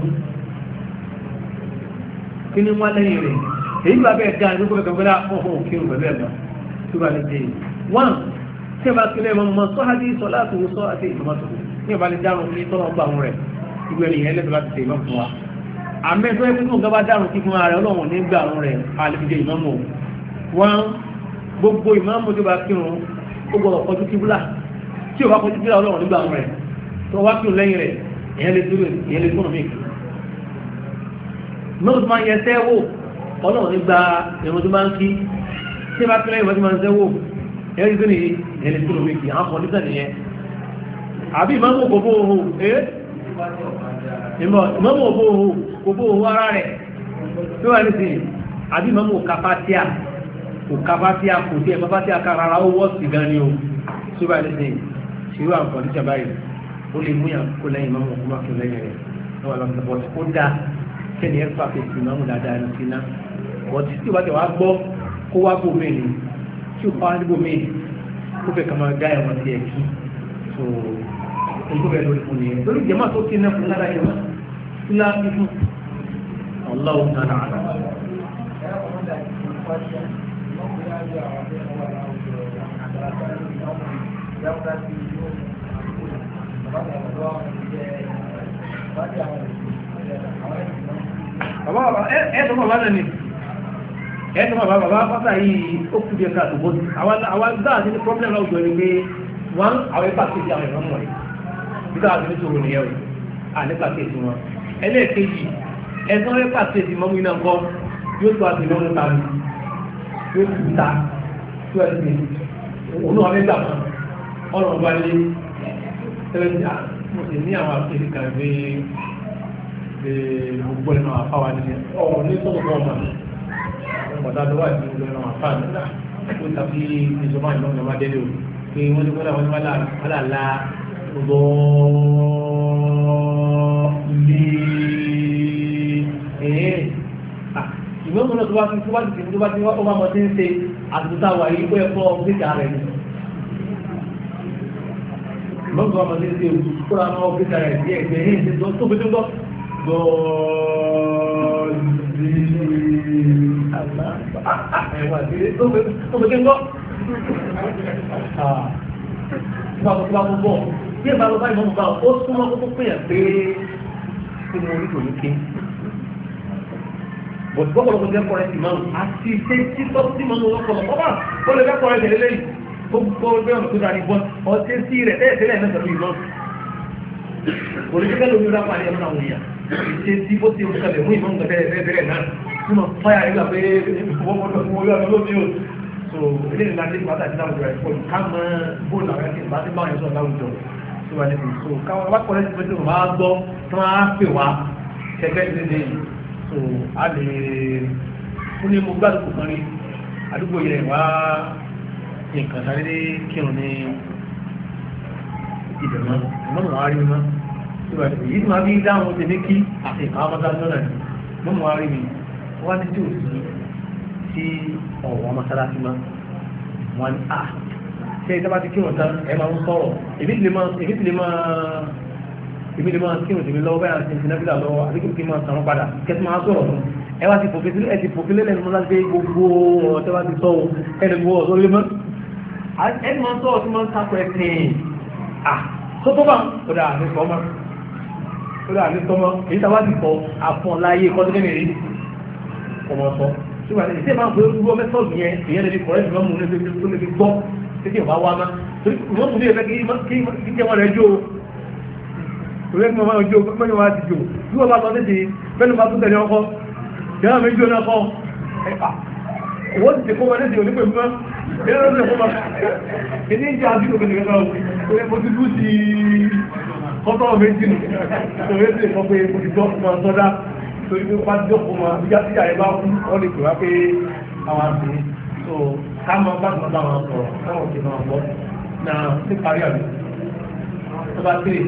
kí ni wá lẹ́yìn rẹ̀ èyí bá bẹ́ẹ̀ dáa nígbà gbẹ́gbẹ́ náà fún òun kí òun pẹ̀lú ẹ̀gbọ́n tó bá lè dé wọ́n tí ẹ bá kílẹ̀ mọ́ mọ́ sọ́ àti sọ láti wo sọ́ àti ìmọ̀tò ní ọba lè dárun ní tọ́nà gbà wọn rẹ̀ ìgbé ẹni yẹn lẹ́tọ̀ láti tẹ̀ ìmọ̀ fún wa àmẹ́ tó yẹ kí wọn gbá dárun kí fún ara rẹ̀ ọlọ́run ní gbà wọn rẹ̀ àlejò ìmọ̀mọ̀ wọn gbogbo ìmọ̀mọ̀ tó bá kírun ó gbọ́dọ̀ kọjú kíbúlà tí ò bá kọjú kíbúlà ọlọ́run ní gbà wọn rẹ̀ tó wá kírun lẹ́yìn rẹ̀ ìyẹn lè túnú mí mọ́tò tó máa ń yẹ sẹ́wò ọlọ́run ní gba ìrun tó máa ń kí tí ẹ bá kílẹ̀ ìwọ́n tó máa ń sẹ́wò ẹ̀rí tó nìyí ìyẹn lè túnú mí kì àwọn kan nígbà nìyẹn àbí ìmọ̀mọ̀ kò bó ohun ìmọ̀mọ̀ kò bó ohun ara rẹ̀ tó wà nísìnyí àbí ìmọ̀mọ̀ kàfátíà kò tí ẹ̀ kàfátíà ká rárá ó wọ́ sí gan ni o tó wà nísìnyí ṣírò àǹkọ̀ níjà báyìí ó lè mú yàn kó lẹ́yìn ìmọ̀mọ̀ kó má kó lẹ́yìn rẹ̀ tó wà lọ́sẹ̀ bọ́t ó dáa kẹ́ni ẹ̀ pàṣẹ sí ìmọ̀mọ̀ dáadáa ní síná bọ́t tí wàá tẹ̀ wá gbọ́ kó wá bò mí ni tí ó pa á níbò mí kó fẹ́ kàmá dá ẹ̀wọ̀n ti ẹ̀ kí so èyí bẹ̀rẹ̀ lórí fún nìyẹn lórí jẹ́mà tó kí náà fún lára jẹ́mà tí láti fún Allahu ta'ala àlà. Bàbá ẹ̀ẹ́dọ̀ bàbá náà ni ẹ̀ẹ́dọ̀ bàbá pátá yìí ó kú díẹ̀ káàtó bó àwọn dáa ní problem láwùjọ ni pé wọ́n àwọn ipá kejì àwọn ìrànwọ́ wọ̀nyí nígbà àti nítorí nìyẹn o ànípa kéèsì wọn ẹlẹ́ẹ̀kejì ẹ̀sán nípa kéèsì mọ́mú iná ńkọ́ yóò tó àti lọ́nà tàbí yóò tó ta tó ẹ̀sìn òun náà mẹ́gbà kan ọ̀rọ̀ ọba lé tẹ́lẹ̀dá mo sì ní àwọn akéèsì kan pé gbogbo ẹ̀nà àfáwà ní ọ̀rọ̀ ní sọ́dọ̀ ọmọ ọ̀dà tó wà ní gbogbo ẹ̀nà àfáà nígbà ó tàbí ìjọba ìlọ́nà ọba délé o pé wọ́n ní wọ́n là ìgbọ́n mọ́nà tó bá ti wọ́n máa mọ́ tí ń ṣe àtúntà wà yí pé ẹ̀kọ́ ọ̀gbẹ́ta rẹ̀ lọ́gbọ̀n ọmọdé ṣe kóra máa gbé sára ìdí ẹ̀gbẹ́ yìí ṣe tó fi tó gbọ́ gbọ́ọ̀lì àgbà ẹ̀wà sí tó fi tó gbọ́ ìgbà tó bọ̀ bí ẹ̀bá lọ bá ìmọ̀ bá ó súnmọ́ kókó pé ẹ̀ pé tí mo rí tòní ké bọ̀dù gbọ́pọ̀lọpọ̀ jẹ́ kọ́rẹ́ sí máa àti ṣe tí tọ́ sí máa ń lọ pọ̀lọpọ̀ bá ó lè fẹ́ kọ́rẹ́ tẹ̀lé lẹ́yìn tó gbọ́ pé ọ̀nà tó dáa ní bọ́n ọtí sí rẹ̀ tẹ́lẹ̀ náà pẹ̀lú ìmọ̀ olùdíkẹ́ lómi rápa ní ẹ̀mọ́ àwọn èèyàn ṣe tí bó ti mú kalẹ̀ mú ìmọ̀ nǹkan tẹ́lẹ̀ náà nínú fáyà nígbà pé wọ́n so ilé ìlànà tí wọ́n tàbí láwùjọ rẹ̀ pọ̀ ká mọ́ bóòlù àwọn ẹ̀kẹ́ ìbá tí bá wọn sọ láwùjọ tó wà níbi so káwọn bá kọ́lẹ́ ti pé tó máa gbọ́ tó máa pè wá ṣẹgbẹ́ ìdílé so a lè fún ní mo gbádùn kan rí àdúgbò yẹn wá nǹkan sáré kírun ní ìdẹ̀mọ́ ìmọ̀mọ̀ wá rí mọ́ tó wà níbi yìí tí máa bí dáhùn ti ní kí àti ìkàwọ́ mọ́tà lọ́nà ni mọ́mọ̀ wá rí mi wá ní tí ò sí tí ọ̀wọ́ mọ́sálásí máa wọ́n ní à ṣe ìjọba ti kírun tán ẹ máa ń sọ̀rọ̀ èmi ti lè máa kírun tèmi lọ́wọ́ bẹ́ẹ̀ àti ìsinẹ́bílà lọ́wọ́ àbíkú kí n máa sàrán padà kẹ́tí máa sọ̀rọ̀ fún ẹ wá ti fòkè lẹ́nu mọ́lá gbé gbogbo ọ̀rọ̀ tẹ́ wá ti sọ ohun ẹni gbogbo ọ̀rọ̀ lé mọ́ ẹni máa ń sọ̀rọ̀ tí máa ń sápọ̀ ẹ̀sìn tó tó bá ó dà ní sọmọ́ èyí tá wá ti sọ àfọ̀n láyé kọ́tẹ́lẹ́mì rí ọmọ sọ ṣùgbọ́n ìṣe máa ń pè é mẹ́tọ́ọ̀dù yẹn èyàn lè fi kọ̀rẹ́ ìgbà mú ní tó lè fi gbọ́ títí ọba wá má torí wọ́n tún lè fẹ́ kí jẹ́ wọn rẹ̀ jó torí ẹgbẹ́ wọn jó mẹ́rin wá ti jó bí wọ́n bá sọ títí bẹ́ẹ̀ ló bá tún tẹ̀lé ọkọ jẹ́wọ́n mi jó náà kọ́ owó ti kó wọn léṣe onípe mọ́ ẹ̀rọ ló lè kó wọn kìíní ìjà àbí òkè nìkan náà torí mo ti lù sí kọ́tọ́ méjì nù torí èsì ìfọ́ pé mo ti gbọ́ ọmọ sọ́dá torí pé wọ́n ti jókòó ma bí jáde àyè bá kú wọ́n lè pè wá pé àwọn àti so ká máa bá máa bá wọn sọ̀rọ̀ káwọn òkè máa gbọ́ náà sí parí àbí tó bá tèrè.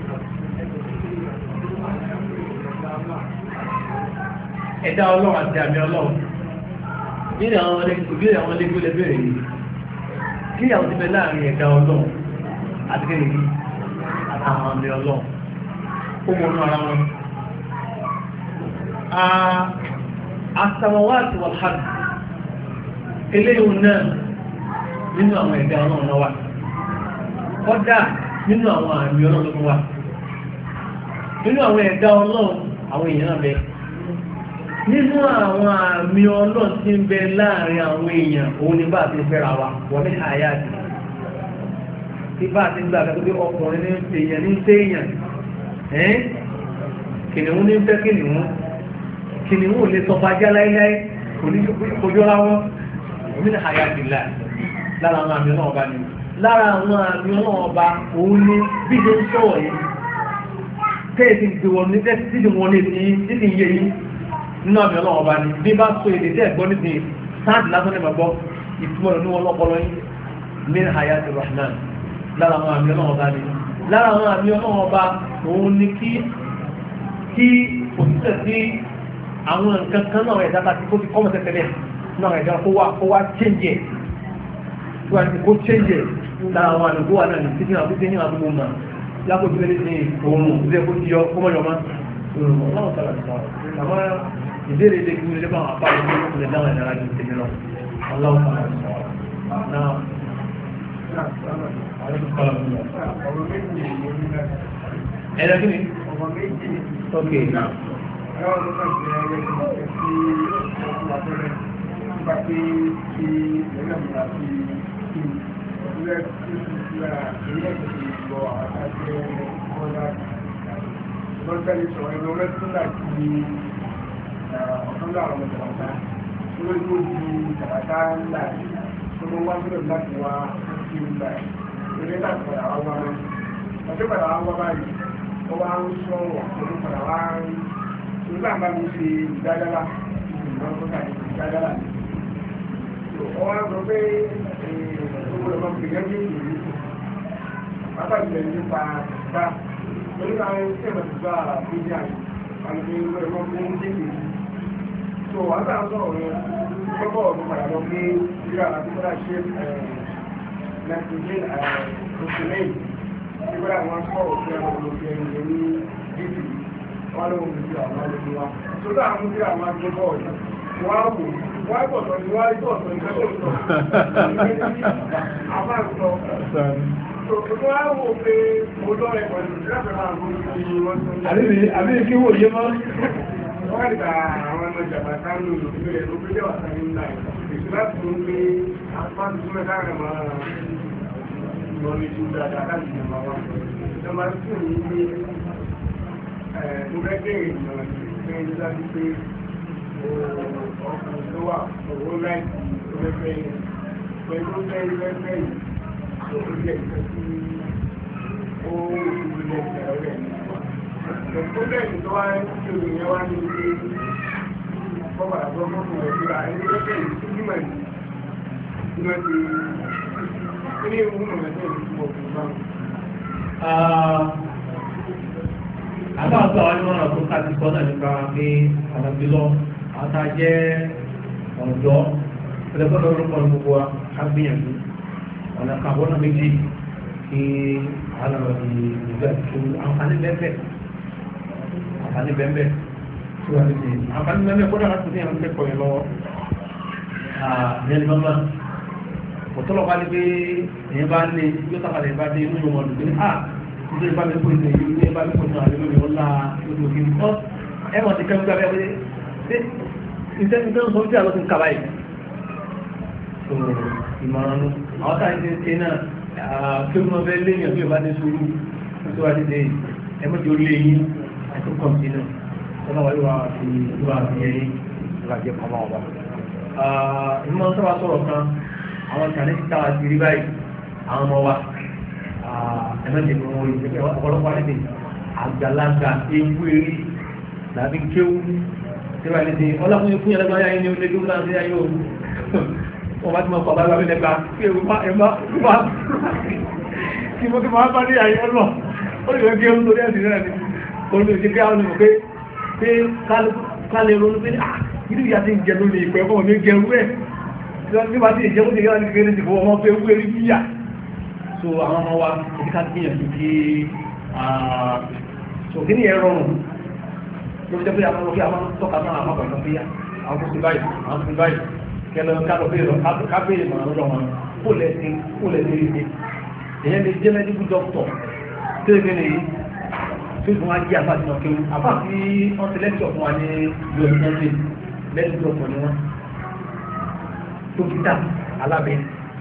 Ẹ̀dá ọlọ́run àti àmì ọlọ́run nínú àwọn ìbéèrè àwọn ẹlẹ́gbẹ́ lẹ́bẹ̀rẹ̀ yìí kí àwọn ti bẹ láàrin ẹ̀dá ọlọ́run àti kí nìyí àtàwọn àmì ọlọ́run ó mọ inú ara wọn. As-samawati wal-ard eléyìí náà nínú àwọn ẹ̀dá ọlọ́run náà wà kọ́dà nínú àwọn àmì ọlọ́run wà nínú àwọn ẹ̀dá ọlọ́run àwọn èèyàn náà bẹ nínú àwọn àmì ọlọ́run tí ń bẹ láàrin àwọn èèyàn òun ni bá a ti fẹ́ra wa wọ́n ní àyà àti tí bá a ti gbà kí ọkùnrin ní èèyàn ní téèyàn kìnìún ní fẹ́ kìnìún ò lè sọ fàájá láíláí kò jọra wọn òun ní àyà àti lára àwọn àmì ọlọ́run ọba ni lára àwọn àmì ọlọ́run ọba òun ni bí ṣe ń sọ̀rọ̀ yìí tẹ́ẹ̀sì gbé wọn ní tẹ́ẹ̀sì tí wọn lè ti ti yẹ yìí nínú àmì ọlọ́run ọba ni bí bá so èdè tẹ́ ẹ̀gbọ́n níbi sáàdì lásán ní gbàgbọ́ ìtumọ̀ rẹ̀ ní wọn lọ́pọ̀lọ́ yìí ní hayati rahman lára àwọn àmì ọlọ́run ọba ni lára àwọn àmì ọlọ́run ọba òun ni kí òṣìṣẹ́ sí àwọn nǹkan kan náà ẹ̀dá láti kó ti kọ́mọ̀ tẹ́tẹ́lẹ̀ náà ẹ̀dá kó wá change ẹ̀ tó wá ní kó change ẹ̀ lára àwọn àlùkò wà náà ní títí àwọn títí ní àdúgbò náà lápòjú lẹ́lẹ́ ní òun ilé kó ti yọ kọ́mọ̀yọ́mọ́ ọlọ́run sábà ti sọ̀rọ̀ àmọ́ ìbéèrè ilé kí wọ́n lè bá àwọn apá ìlú ìpínlẹ̀ dáwọn ìdára ju tèmi lọ ọlọ́run sábà ti sọ̀rọ̀ náà ẹ̀rọ kí ni? ok now lọ́gbẹ́lẹ̀ sọ̀rọ̀ ẹgbẹ́ ọlọ́dún láti ọ̀tọ́lọ́ àwọn ọmọ ìjọba tó ló tó di ìjàbátá ńlá tó mọ́ wá mílíọ̀nù láti wá sí ìgbà ilé láti padà wá wá rẹ̀ ọjọ́ padà wá wá báyìí ó wá ń sọ̀rọ̀ tó padà wá ń nígbà bá mi ṣe ìdájára ìgbìmọ̀ tó kà ní ìdájára ni ó wá ń sọ pé owó ọmọ ìgbìyànjú ìlú pápájùlọ nípa ìgbà oníkà àwọn ẹgbẹ́ ti gbá àbújá àti ẹgbẹ́ fún jẹ́kì tó wà ń tàà sọ̀rọ̀ rẹ̀ pọ́pọ̀ ọdún padà lọ pé ìrà àti kọ́lá ṣe nàìjíríà òṣèlẹ́yìn nígbà àwọn sọ̀rọ̀ sí àwọn olóògbé ẹni ní dídì wọ́n ló ń fi àwọn olóògbé wa tó dá àwọn tí àwọn agbébọ̀ wọ́n á wò wọ́n á pọ̀tọ̀ ní wọ́n á tó ọ̀tọ̀ ìgbẹ́ tó sọ àbá sọ tó wá wò pé mo lọ́rẹ̀ pẹ̀lú ìrẹ́pẹ̀ máa gbó ní wọ́n tó ń àbí kí wò yé mọ́ wọ́n rí àwọn ọmọ ìjàmbá sáánù ìpínlẹ̀ tó gbé jẹ́wà sáánù ńlá ìṣẹ́ láti tó ń gbé apá tuntun mẹ́ta rẹ̀ máa lọ́rí tó dáadáa láti ìjọba wa. Ìjọba tí ò ní pé mo fẹ́ bèèrè ìmọ̀ràn pé ń dájú pé ọkùnrin tó wà owó láìsí tó fẹ́ fẹ́ yìí pẹ̀lú fẹ́ yìí tó jẹ́ ìfẹ́ sí ó ìwúlẹ̀ ìfẹ́ rẹ̀ ní. Ẹ̀kọ́ bẹ́ẹ̀ tó wá tí olùyẹn wá ní ilé fọ́bà àgbọ́gbọ́gbọ́ rẹ̀ síra ẹni tó fẹ́ yìí sí ìmọ̀ ti ilé ìwúlò rẹ̀ tó ìfúnpọ̀ fún bá wọn. Àbáàbá wa ní wọ́n tó ká ti sọ náà nípa pé àlàbí lọ àtàjẹ́ ọ̀dọ́ ẹlẹ́gbọ́n lórúkọ gbogbo wa ká gbìyànjú ọ̀nà kàbọ́nà méjì kí alàbàbí ìgbà tó àǹfààní bẹ́ẹ̀ àǹfààní bẹ́ẹ̀ tí wọ́n ti sè àǹfààní bẹ́ẹ̀ kó dára tó ní àwọn akẹ́kọ̀ọ́ yẹn lọ́wọ́ ní mọ́mọ́ òtọ́lọ̀ bá ní pé èyàn bá ní yóò sábàlẹ̀ bá dé inú ìwọ̀n lùgbé ní ilé ìbá mi kó ìdè ilé ìbá mi kó ìdè àlè lórí ọlá lórí òkè ọ́ ẹ̀wọ̀n ti kẹ́mú gbábẹ́ pé iṣẹ́ ń sọ sí àlọ́ ti ń kaba yìí tó ìmọ̀ràn nù àwọn táyì ti ń ṣe náà kí ó mọ̀ fẹ́ léyìn ọ̀bí ìbá ní sùúrù tó wá ti dé ẹmọ́jì ó lé yín àti kọ̀ǹtínú ọ̀nà wáyé wa fi ìwà àti ẹ̀yìn ìrìnàjẹ́ pàmò ọ̀bà ìmọ̀ sábà sọ̀rọ̀ kan àwọn ìtàlẹ́ ti táwà ti rí báyìí àwọn ọmọ wa ẹ̀mẹ́jẹ̀ ni wọ́n rí ọ̀pọ̀lọpọ̀ àdébẹ̀ àgbàlagbà ewu eré làbí kéwú tí wọ́n ní ti ọlọ́kùnrin fún yàrá báyà ní olè gbọ́dọ̀ láti ayé o wọ́n bá ti mọ̀ pàbá lábẹ́ lẹ́gbà kí ewu ẹ̀má tí mo ti máa bá ní ayé ọlọ́ ó lè rẹ́ kéwú lórí ẹ̀sìn náà ni olùdó ìṣe káwọn ní mọ̀ pé kálẹ̀ ronú pé ìlú ìyá ti ń jẹ lórí ìpẹ́ fún òní gẹrú ẹ̀ nígbà tí ìjẹ́ oúnjẹ yára ní kékeré ti fọwọ́ pé owó erí yíyà so àwọn ọmọ wa ìdíkà gbìyànjú kí so kí ní ẹ̀rọ rùn ló jẹ́ pé àwọn ọmọ tọ́ka náà àwọn ọmọ pé àwọn tó ti báyìí àwọn tó ti báyìí kẹlẹ́ kálọ̀ pé lọ kábéèrè mọ̀ lọ́dọ̀ wọn kó lẹ́sìn rí ní èyàn lè jẹ́ mẹ́díkù dọ́kítọ̀ tó ẹgbẹ́ nìyí tó fún wa jí àbá àti ọ̀kẹ́wù àbá tí wọ́n ti lẹ́kítọ̀ fún wa ní ìlú ọ̀sán mẹ́díkù dọ́kítọ̀ ni wọ́n dókítà alábẹ́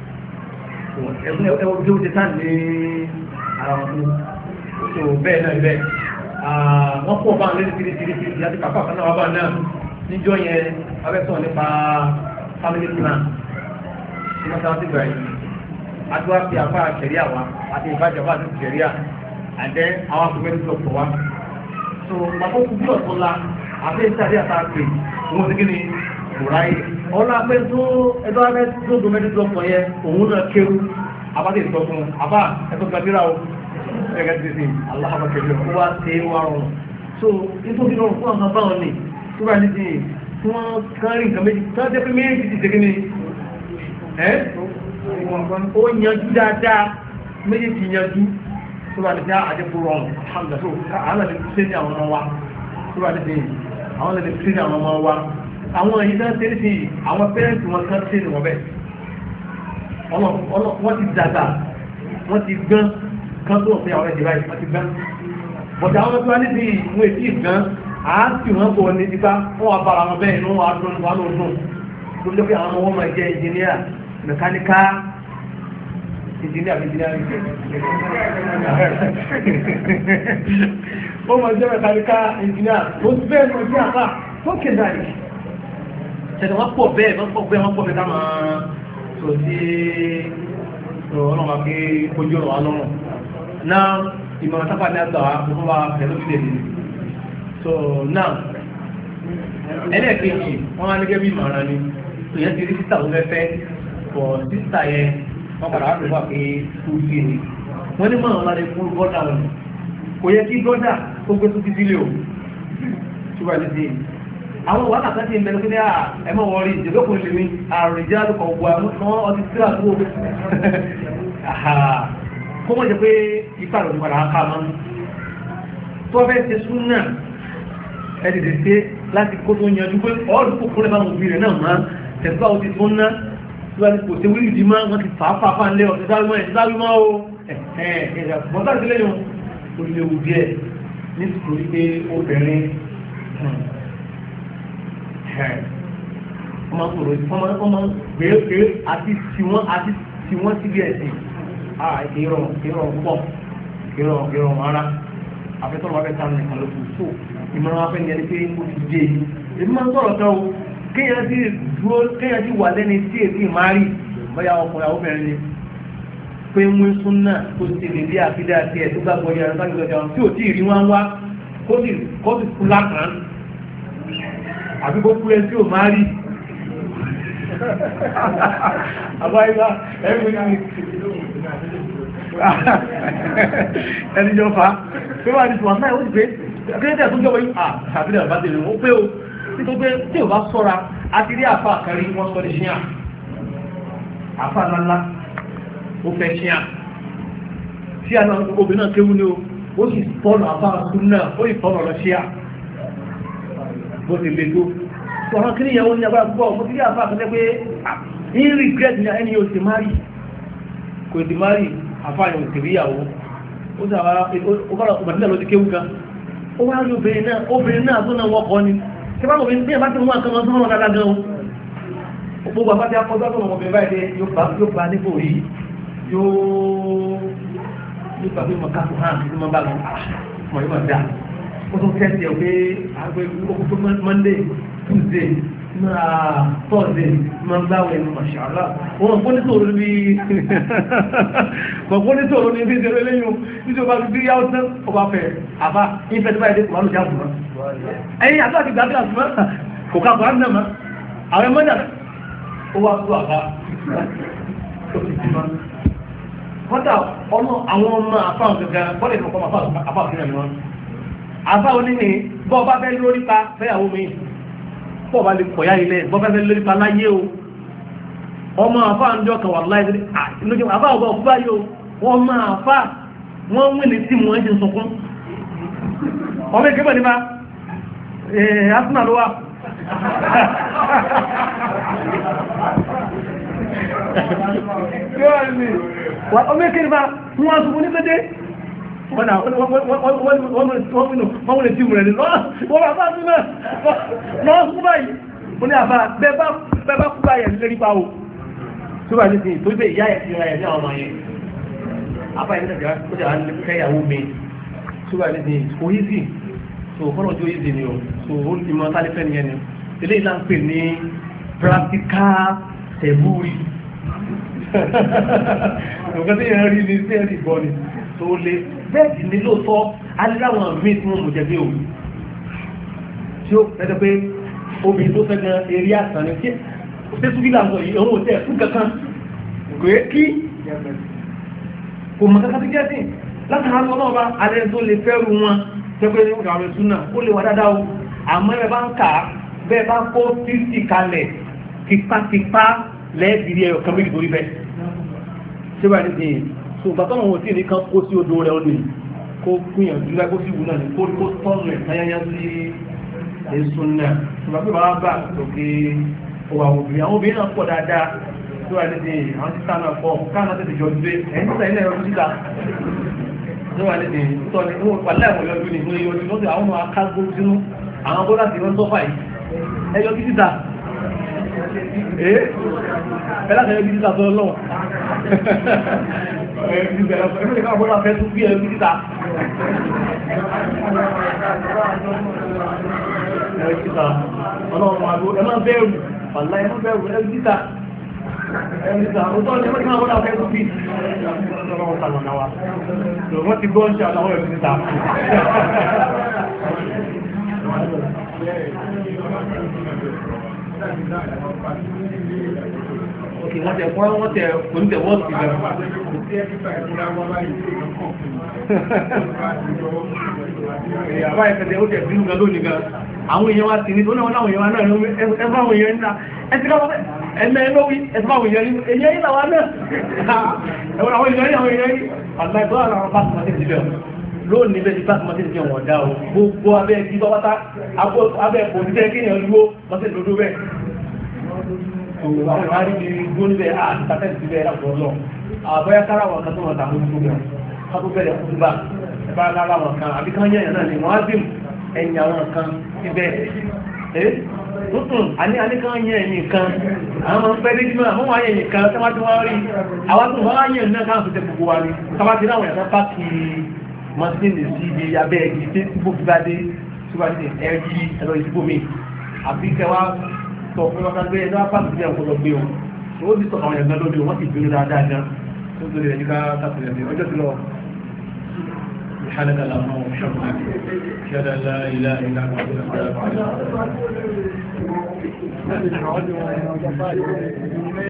ẹwọ́n tí ó ti tán ní ara wọn tó bẹ́ẹ̀ náà bẹ́ẹ̀ wọ́n pọ̀ bá ń lé tìrìtìrì láti kàfà kan náà wà bá náà níjọ́ yẹn abẹ́sọ̀ nípa family plan tí wọ́n sáwọn ti gbà yìí adúlá fi àfà ṣẹ̀ríà wa àti ìbájọba àti ṣẹ̀ríà àdẹ́ àwọn akọ̀wé tó pọ̀ wá so pàtó kú bí ọ̀tún la àti ìsàdé àtàkì wọ́n ti kí ni kùráyé ọlá pé tó ẹjọ́ abẹ́ tó domestic doctor yẹ òun náà kéwú abáde ìtọ́kùn àbá ẹ̀tọ́ gbàdúrà o ẹ̀gẹ́ ti sìn aláhàbàkẹ́lẹ́ ó wá sí wá rọrùn so nítorí rọrùn fún àwọn báwọn ni tó bá ní sí tí wọ́n kárí nǹkan méjì tó jẹ́ pé méjì ti ṣe ní ẹ́ ó yanjú dáadáa méjì ti yanjú tó bá ní sí àjẹkù rọrùn alhamdulillah àwọn lè ṣe ní àwọn ọmọ wa tó bá ní sí àwọn lè ṣe ní àwọn ọmọ wa àwọn èyí náà tẹ́lẹ̀ sí àwọn pẹ́rẹ́ntì wọn kan tí wọ́n bẹ̀ wọ́n ti dàgbà wọ́n ti gbọ́n kan tó fi àwọn ẹ̀dẹ̀ báyìí wọ́n ti gbọ́n bọ̀dá àwọn tó wá níbi ìwọ̀n èdè ìgbọ́n àásì wọn kò ní tipa wọ́n wá bára wọn bẹ́ẹ̀ ní wọ́n wá dún wọn lóòdùn tó jẹ́ pé àwọn ọmọ wọn máa jẹ́ engineer mechanical engineer wọ́n máa jẹ́ mechanical engineer tó bẹ́ẹ̀ ní ọjọ́ àpá tó kéde àyè ṣẹ̀dọ̀ wọ́n pọ̀ bẹ́ẹ̀ ká máa sọ sí ọlọ́mà pé ojú ọ̀rọ̀ alọ́rùn náà ìmọ̀ràn sápá ní àgbà fún wa pẹ̀lú ìdè so náà ẹlẹ́ẹ̀kejì wọ́n wá nígẹ́ bí ìmọ̀ràn ni ìyẹn ti rí sísà tó fẹ́fẹ́ pọ̀ sísà yẹn wọ́n padà wá pẹ̀lú pé kú sí ni wọ́n ní mọ̀ràn láti fún bọ́dà wọn kò yẹ kí bọ́dà tó gbé tó ti sílé o ṣùgbọ́n ní sí àwọn wà kàkà tí ń bẹ̀rẹ̀ pé ẹmọ́ wọ́n rí ìjẹ́gbẹ́kùn lè mi àrùn ìjẹ́ àdúkọ̀ ọgbọ̀ àwọn ọdí tí àdúgbò kó mọ̀ jẹ́ pé ipa rẹ̀ padà ká mọ́ tó fẹ́ ṣe súnà ẹ tètè ṣe láti kó tó yanjú pé ọ́ọ̀lù kò fúnlẹ̀ máa ń bí rẹ̀ náà máa tẹ̀síwá ó ti súnà tí wọ́n ti kò ṣe wíìlì dì máa wọ́n ti fà á fà á lé ọ̀sẹ̀ sáré mọ́ o mọ́tà sílẹ̀ yàn ó lè wù díẹ̀ nítorí pé obìnrin ọmọ gbèrè àti tiwọn síbi ẹ̀sìn ìrọ̀ ara afẹ́tọ́rọ̀ wáfẹ́ tánù nìkan ló kù tó ìmọ̀ràn wáfẹ́ ní ẹni pé ó ti dé èmi máa ń sọ̀rọ̀ tán o kéèyàn ti wà lẹ́ni tí èsì márì bóyá ọkùnrin àwọn obìnrin ni pé mú súnà tó ti lè dé àfidá àti ẹ̀ tó gbàgbọ́ yàrá sáà gbọ́dọ̀ tí ò tí ì rí wọn wá kó sì kú lákàn àbí kó kú ẹ tí ò márì àbáyébá ẹni jọ fa pé wà ní tí wọ́n náà ó sì pé kílẹ̀tẹ̀ tó jọba yìí àtàbílẹ̀ àbá tẹ̀lé ó pé o nítorí pé tí ò bá sọ́ra a ti rí àfà àkàrí wọ́n sọ ní ṣíyà àfà ńláńlá ó fẹ́ ṣíyà tí a náà obìnrin náà kéwú ní o ó sì tọ́nà àfà àkúrú náà ó sì tọ́nà lọ ṣíyà bó ti le tó ọ̀rọ̀ kí ní ìyàwó ní agbára púpọ̀ mo ti rí àfà àkàrí pé in regret ní ẹni yóò ti márì kò ti márì àfà yóò ti rí ìyàwó ó sàwá ó fọ́nà ọmọdé lọ ti kéwú gan ó wá rí obìnrin náà tó náà wọ́kọ́ ni tí bá obìnrin tí ẹ bá ti mú àkànmọ́ tó mọ́ dáadáa gan o gbogbo àbájá akọ́jọ́ tó ọmọbìnrin báyìí yóò bá nípò rí yóò gbà pé mọ̀ káàkiri hàn kí wọ́n bá lọ mọ̀ yóò dá ó tún tẹ́sí ẹ̀ pé àgbẹ̀ okùn tó Monday Tuesday Thursday máa ń gbáwẹ̀ ní Mashallah wọn kò ní sọ̀rọ̀ bí kò ní sọ̀rọ̀ ní bí ìṣẹ̀lẹ̀ lẹ́yìn nítorí ọba bí yáwó tán ọba fẹ̀ àbá ìfẹ́ tó báyìí dé kò máa lò já fún ẹ̀yìn àti àti gbàgbé àti mọ́ kò ká kò á nà mọ́ àwọn ẹmọ́jà ó wá tó àbá tó fi sí mọ́ kọ́tà ọmọ àwọn ọmọ àfáà gẹ́gẹ́ bọ́lẹ̀ ìfọ̀kọ́ àfáà fún ẹ̀mí wọn àfáà oníní bọ́ bá fẹ́ lórí pa fẹ́yàwó mi pọ̀ bá lè pọ̀yá ilẹ̀ bọ́ fẹ́ lórí pa láyé o ọmọ àfáà ń jọ kan wà láyé lójú àfáà ọgbà òkú báyìí o wọ́n máa àfáà wọ́n ń wílé tí wọ́n ṣe sunkún ọmọ ìkébẹ̀ nípa asúnà ló wà ọmọ ìkébẹ̀ nípa wọ́n sunkún ní pété wọ́n lè tí mú rẹ̀ ní wọ́n bá bá tún náà lọ́wọ́ kú báyìí ó ní àbá bẹ́bá kú báyìí lérí pa o tó bá ní sí tó gbé ìyá ẹ̀ sí ara ẹ̀ ní àwọn ọmọ yẹn àbá ẹ̀ nígbà tó jà ní kẹ́yàwó mi tó bá ní sí oízì tó fọ́nà tó oízì ni o tó ó ti mọ sálẹ́fẹ́ nìyẹn ni ilé ìlànà pè ní practical tẹ̀búrì nǹkan tí yẹn rí ní sí ẹ̀rí ìbọn ni tó lé bẹ́ẹ̀dì ní lóòtọ́ aláwọn míì tí wọ́n mú jẹ́ bí òun tí ó fẹ́ pé obìnrin tó fẹ́ gan eré àtàn ní tí ó tẹ́ súnbí làwọn yìí ọ̀rọ̀ òtẹ́ fún kankan kò é kí kò mọ̀ kankan tó jẹ́ sí láti hàn lọ́nà ọba alẹ́ tó lè fẹ́rù wọn tẹ́pẹ́ ní ọ̀rọ̀ ìtúnà ó lè wà dáadáa o àmọ́ ẹ bá ń kà á bẹ́ẹ̀ bá kó 50 kalẹ̀ tipátipá lẹ́ẹ̀dìrí ẹ̀yọ̀ kan méjì torí bẹ́ẹ̀ ṣé wà ní sìn so bàtọ́ wọn tí ní kan kó sí odò rẹ̀ ọdún kó gbìyànjú lágbó sí ìwú náà ní kó tọ́nù ẹ̀ tayáyá sí èso náà ṣùgbọ́n pé bàbá bá lókè ọwà obìnrin àwọn obìnrin náà pọ̀ dáadáa tó wà nídìí àwọn títà náà pọ̀ káàná tètè jọ dé ẹ̀yìn títà ilẹ̀ ọdún títà tó wà nídìí tọ́ ni wọ́n pàlẹ́ àwọn ọdún ní ìwé ọdún lọ́sẹ̀ àwọn ọmọ akágbó sínú àwọn bó láti wọ́n sọ́fà yìí ẹyọ kí títà ẹ̀láṣẹ́ ẹyọ kí títà sọ lọ́wọ́ ẹgbẹ́ ká bọ́lá fẹ́ tún bí ẹ̀rù títà ẹ̀rù títà ọlọ́run àgbò ẹmọ́ bẹ̀rù pàlá ẹmọ́ bẹ̀rù ẹ̀rù títà ọ̀tọ́ ni ẹmọ́ ká bọ́lá fẹ́ tún bí ọlọ́run sàlọ̀náwà wọ́n ti gbọ́ ń ṣe àtàwọn ẹ̀rù títà ok wọ́n tẹ̀ fún wọ́n tẹ̀ oníṣẹ́ wọ́n ti bẹ̀rẹ̀ àbá ìfẹ̀tẹ̀ ó tẹ̀ bínú gan lónìí gan àwọn èèyàn wá sí ní tó náà láwọn èèyàn náà ẹgbẹ́ àwọn èèyàn náà ẹ̀sìn káwọn ẹ̀mẹ́ lówí ẹ̀sùn àwọn èèyàn yìí làwọn náà ẹ̀wọ̀n àwọn èèyàn yìí àgbàgbọ́ àwọn pásítọ̀mọ́tì ti bẹ̀rẹ̀ lónìí bẹ́ẹ̀ ti pásítọ̀mọ́tì ti wọ̀n dá o gbogbo abẹ́ ẹ̀kí tọ́wọ́tá abẹ́ ẹ̀kọ́ ní kí èèyàn lúwó lọ́sẹ̀ lódó bẹ́ẹ̀ àwọn ìwárí ti gbó níbẹ̀ àti tàtẹ́sì ti bẹ́ẹ̀ lápò ọlọ́ àbọ́yá kára wọn kan tó wọn tàbí gbogbo wọn ká tó bẹ̀rẹ̀ fún bá ẹ̀bá kára wọn kan àbí kan yẹn náà ni wọ́n á dìm ẹ̀yìn àwọn kan ti bẹ́ẹ̀ àní kan yẹn ẹ̀yìn kan àwọn ọmọ pẹ́ lé jímọ̀ àwọn wáyé ẹ̀yìn kan tẹ́wàá tí wọ́n rí àwọn tó wọ́n wáyé náà káàkiri tó tẹ́ gbogbo wa ní tàbá ti ráwọn ẹ̀sán pàkì mọ́sílẹ̀ sí ibi abẹ́ ẹ̀gì tí bó fi bá dé síwájú ẹ̀rí ẹ̀rọ ìdìbò mi àbí kẹwàá sọ fún wọn gbé ẹ̀dọ́ pàkì bí ẹ̀kọ́ lọ gbé o ó ti sọ àwọn ẹ̀gbẹ́ lóde wọ́n ti bínú dáadáa gan tó tó lè rẹ̀ níka tàbí ọjọ́ ti lọ سبحانك اللهم وبحمدك اشهد ان لا اله الا انت استغفرك واتوب اليك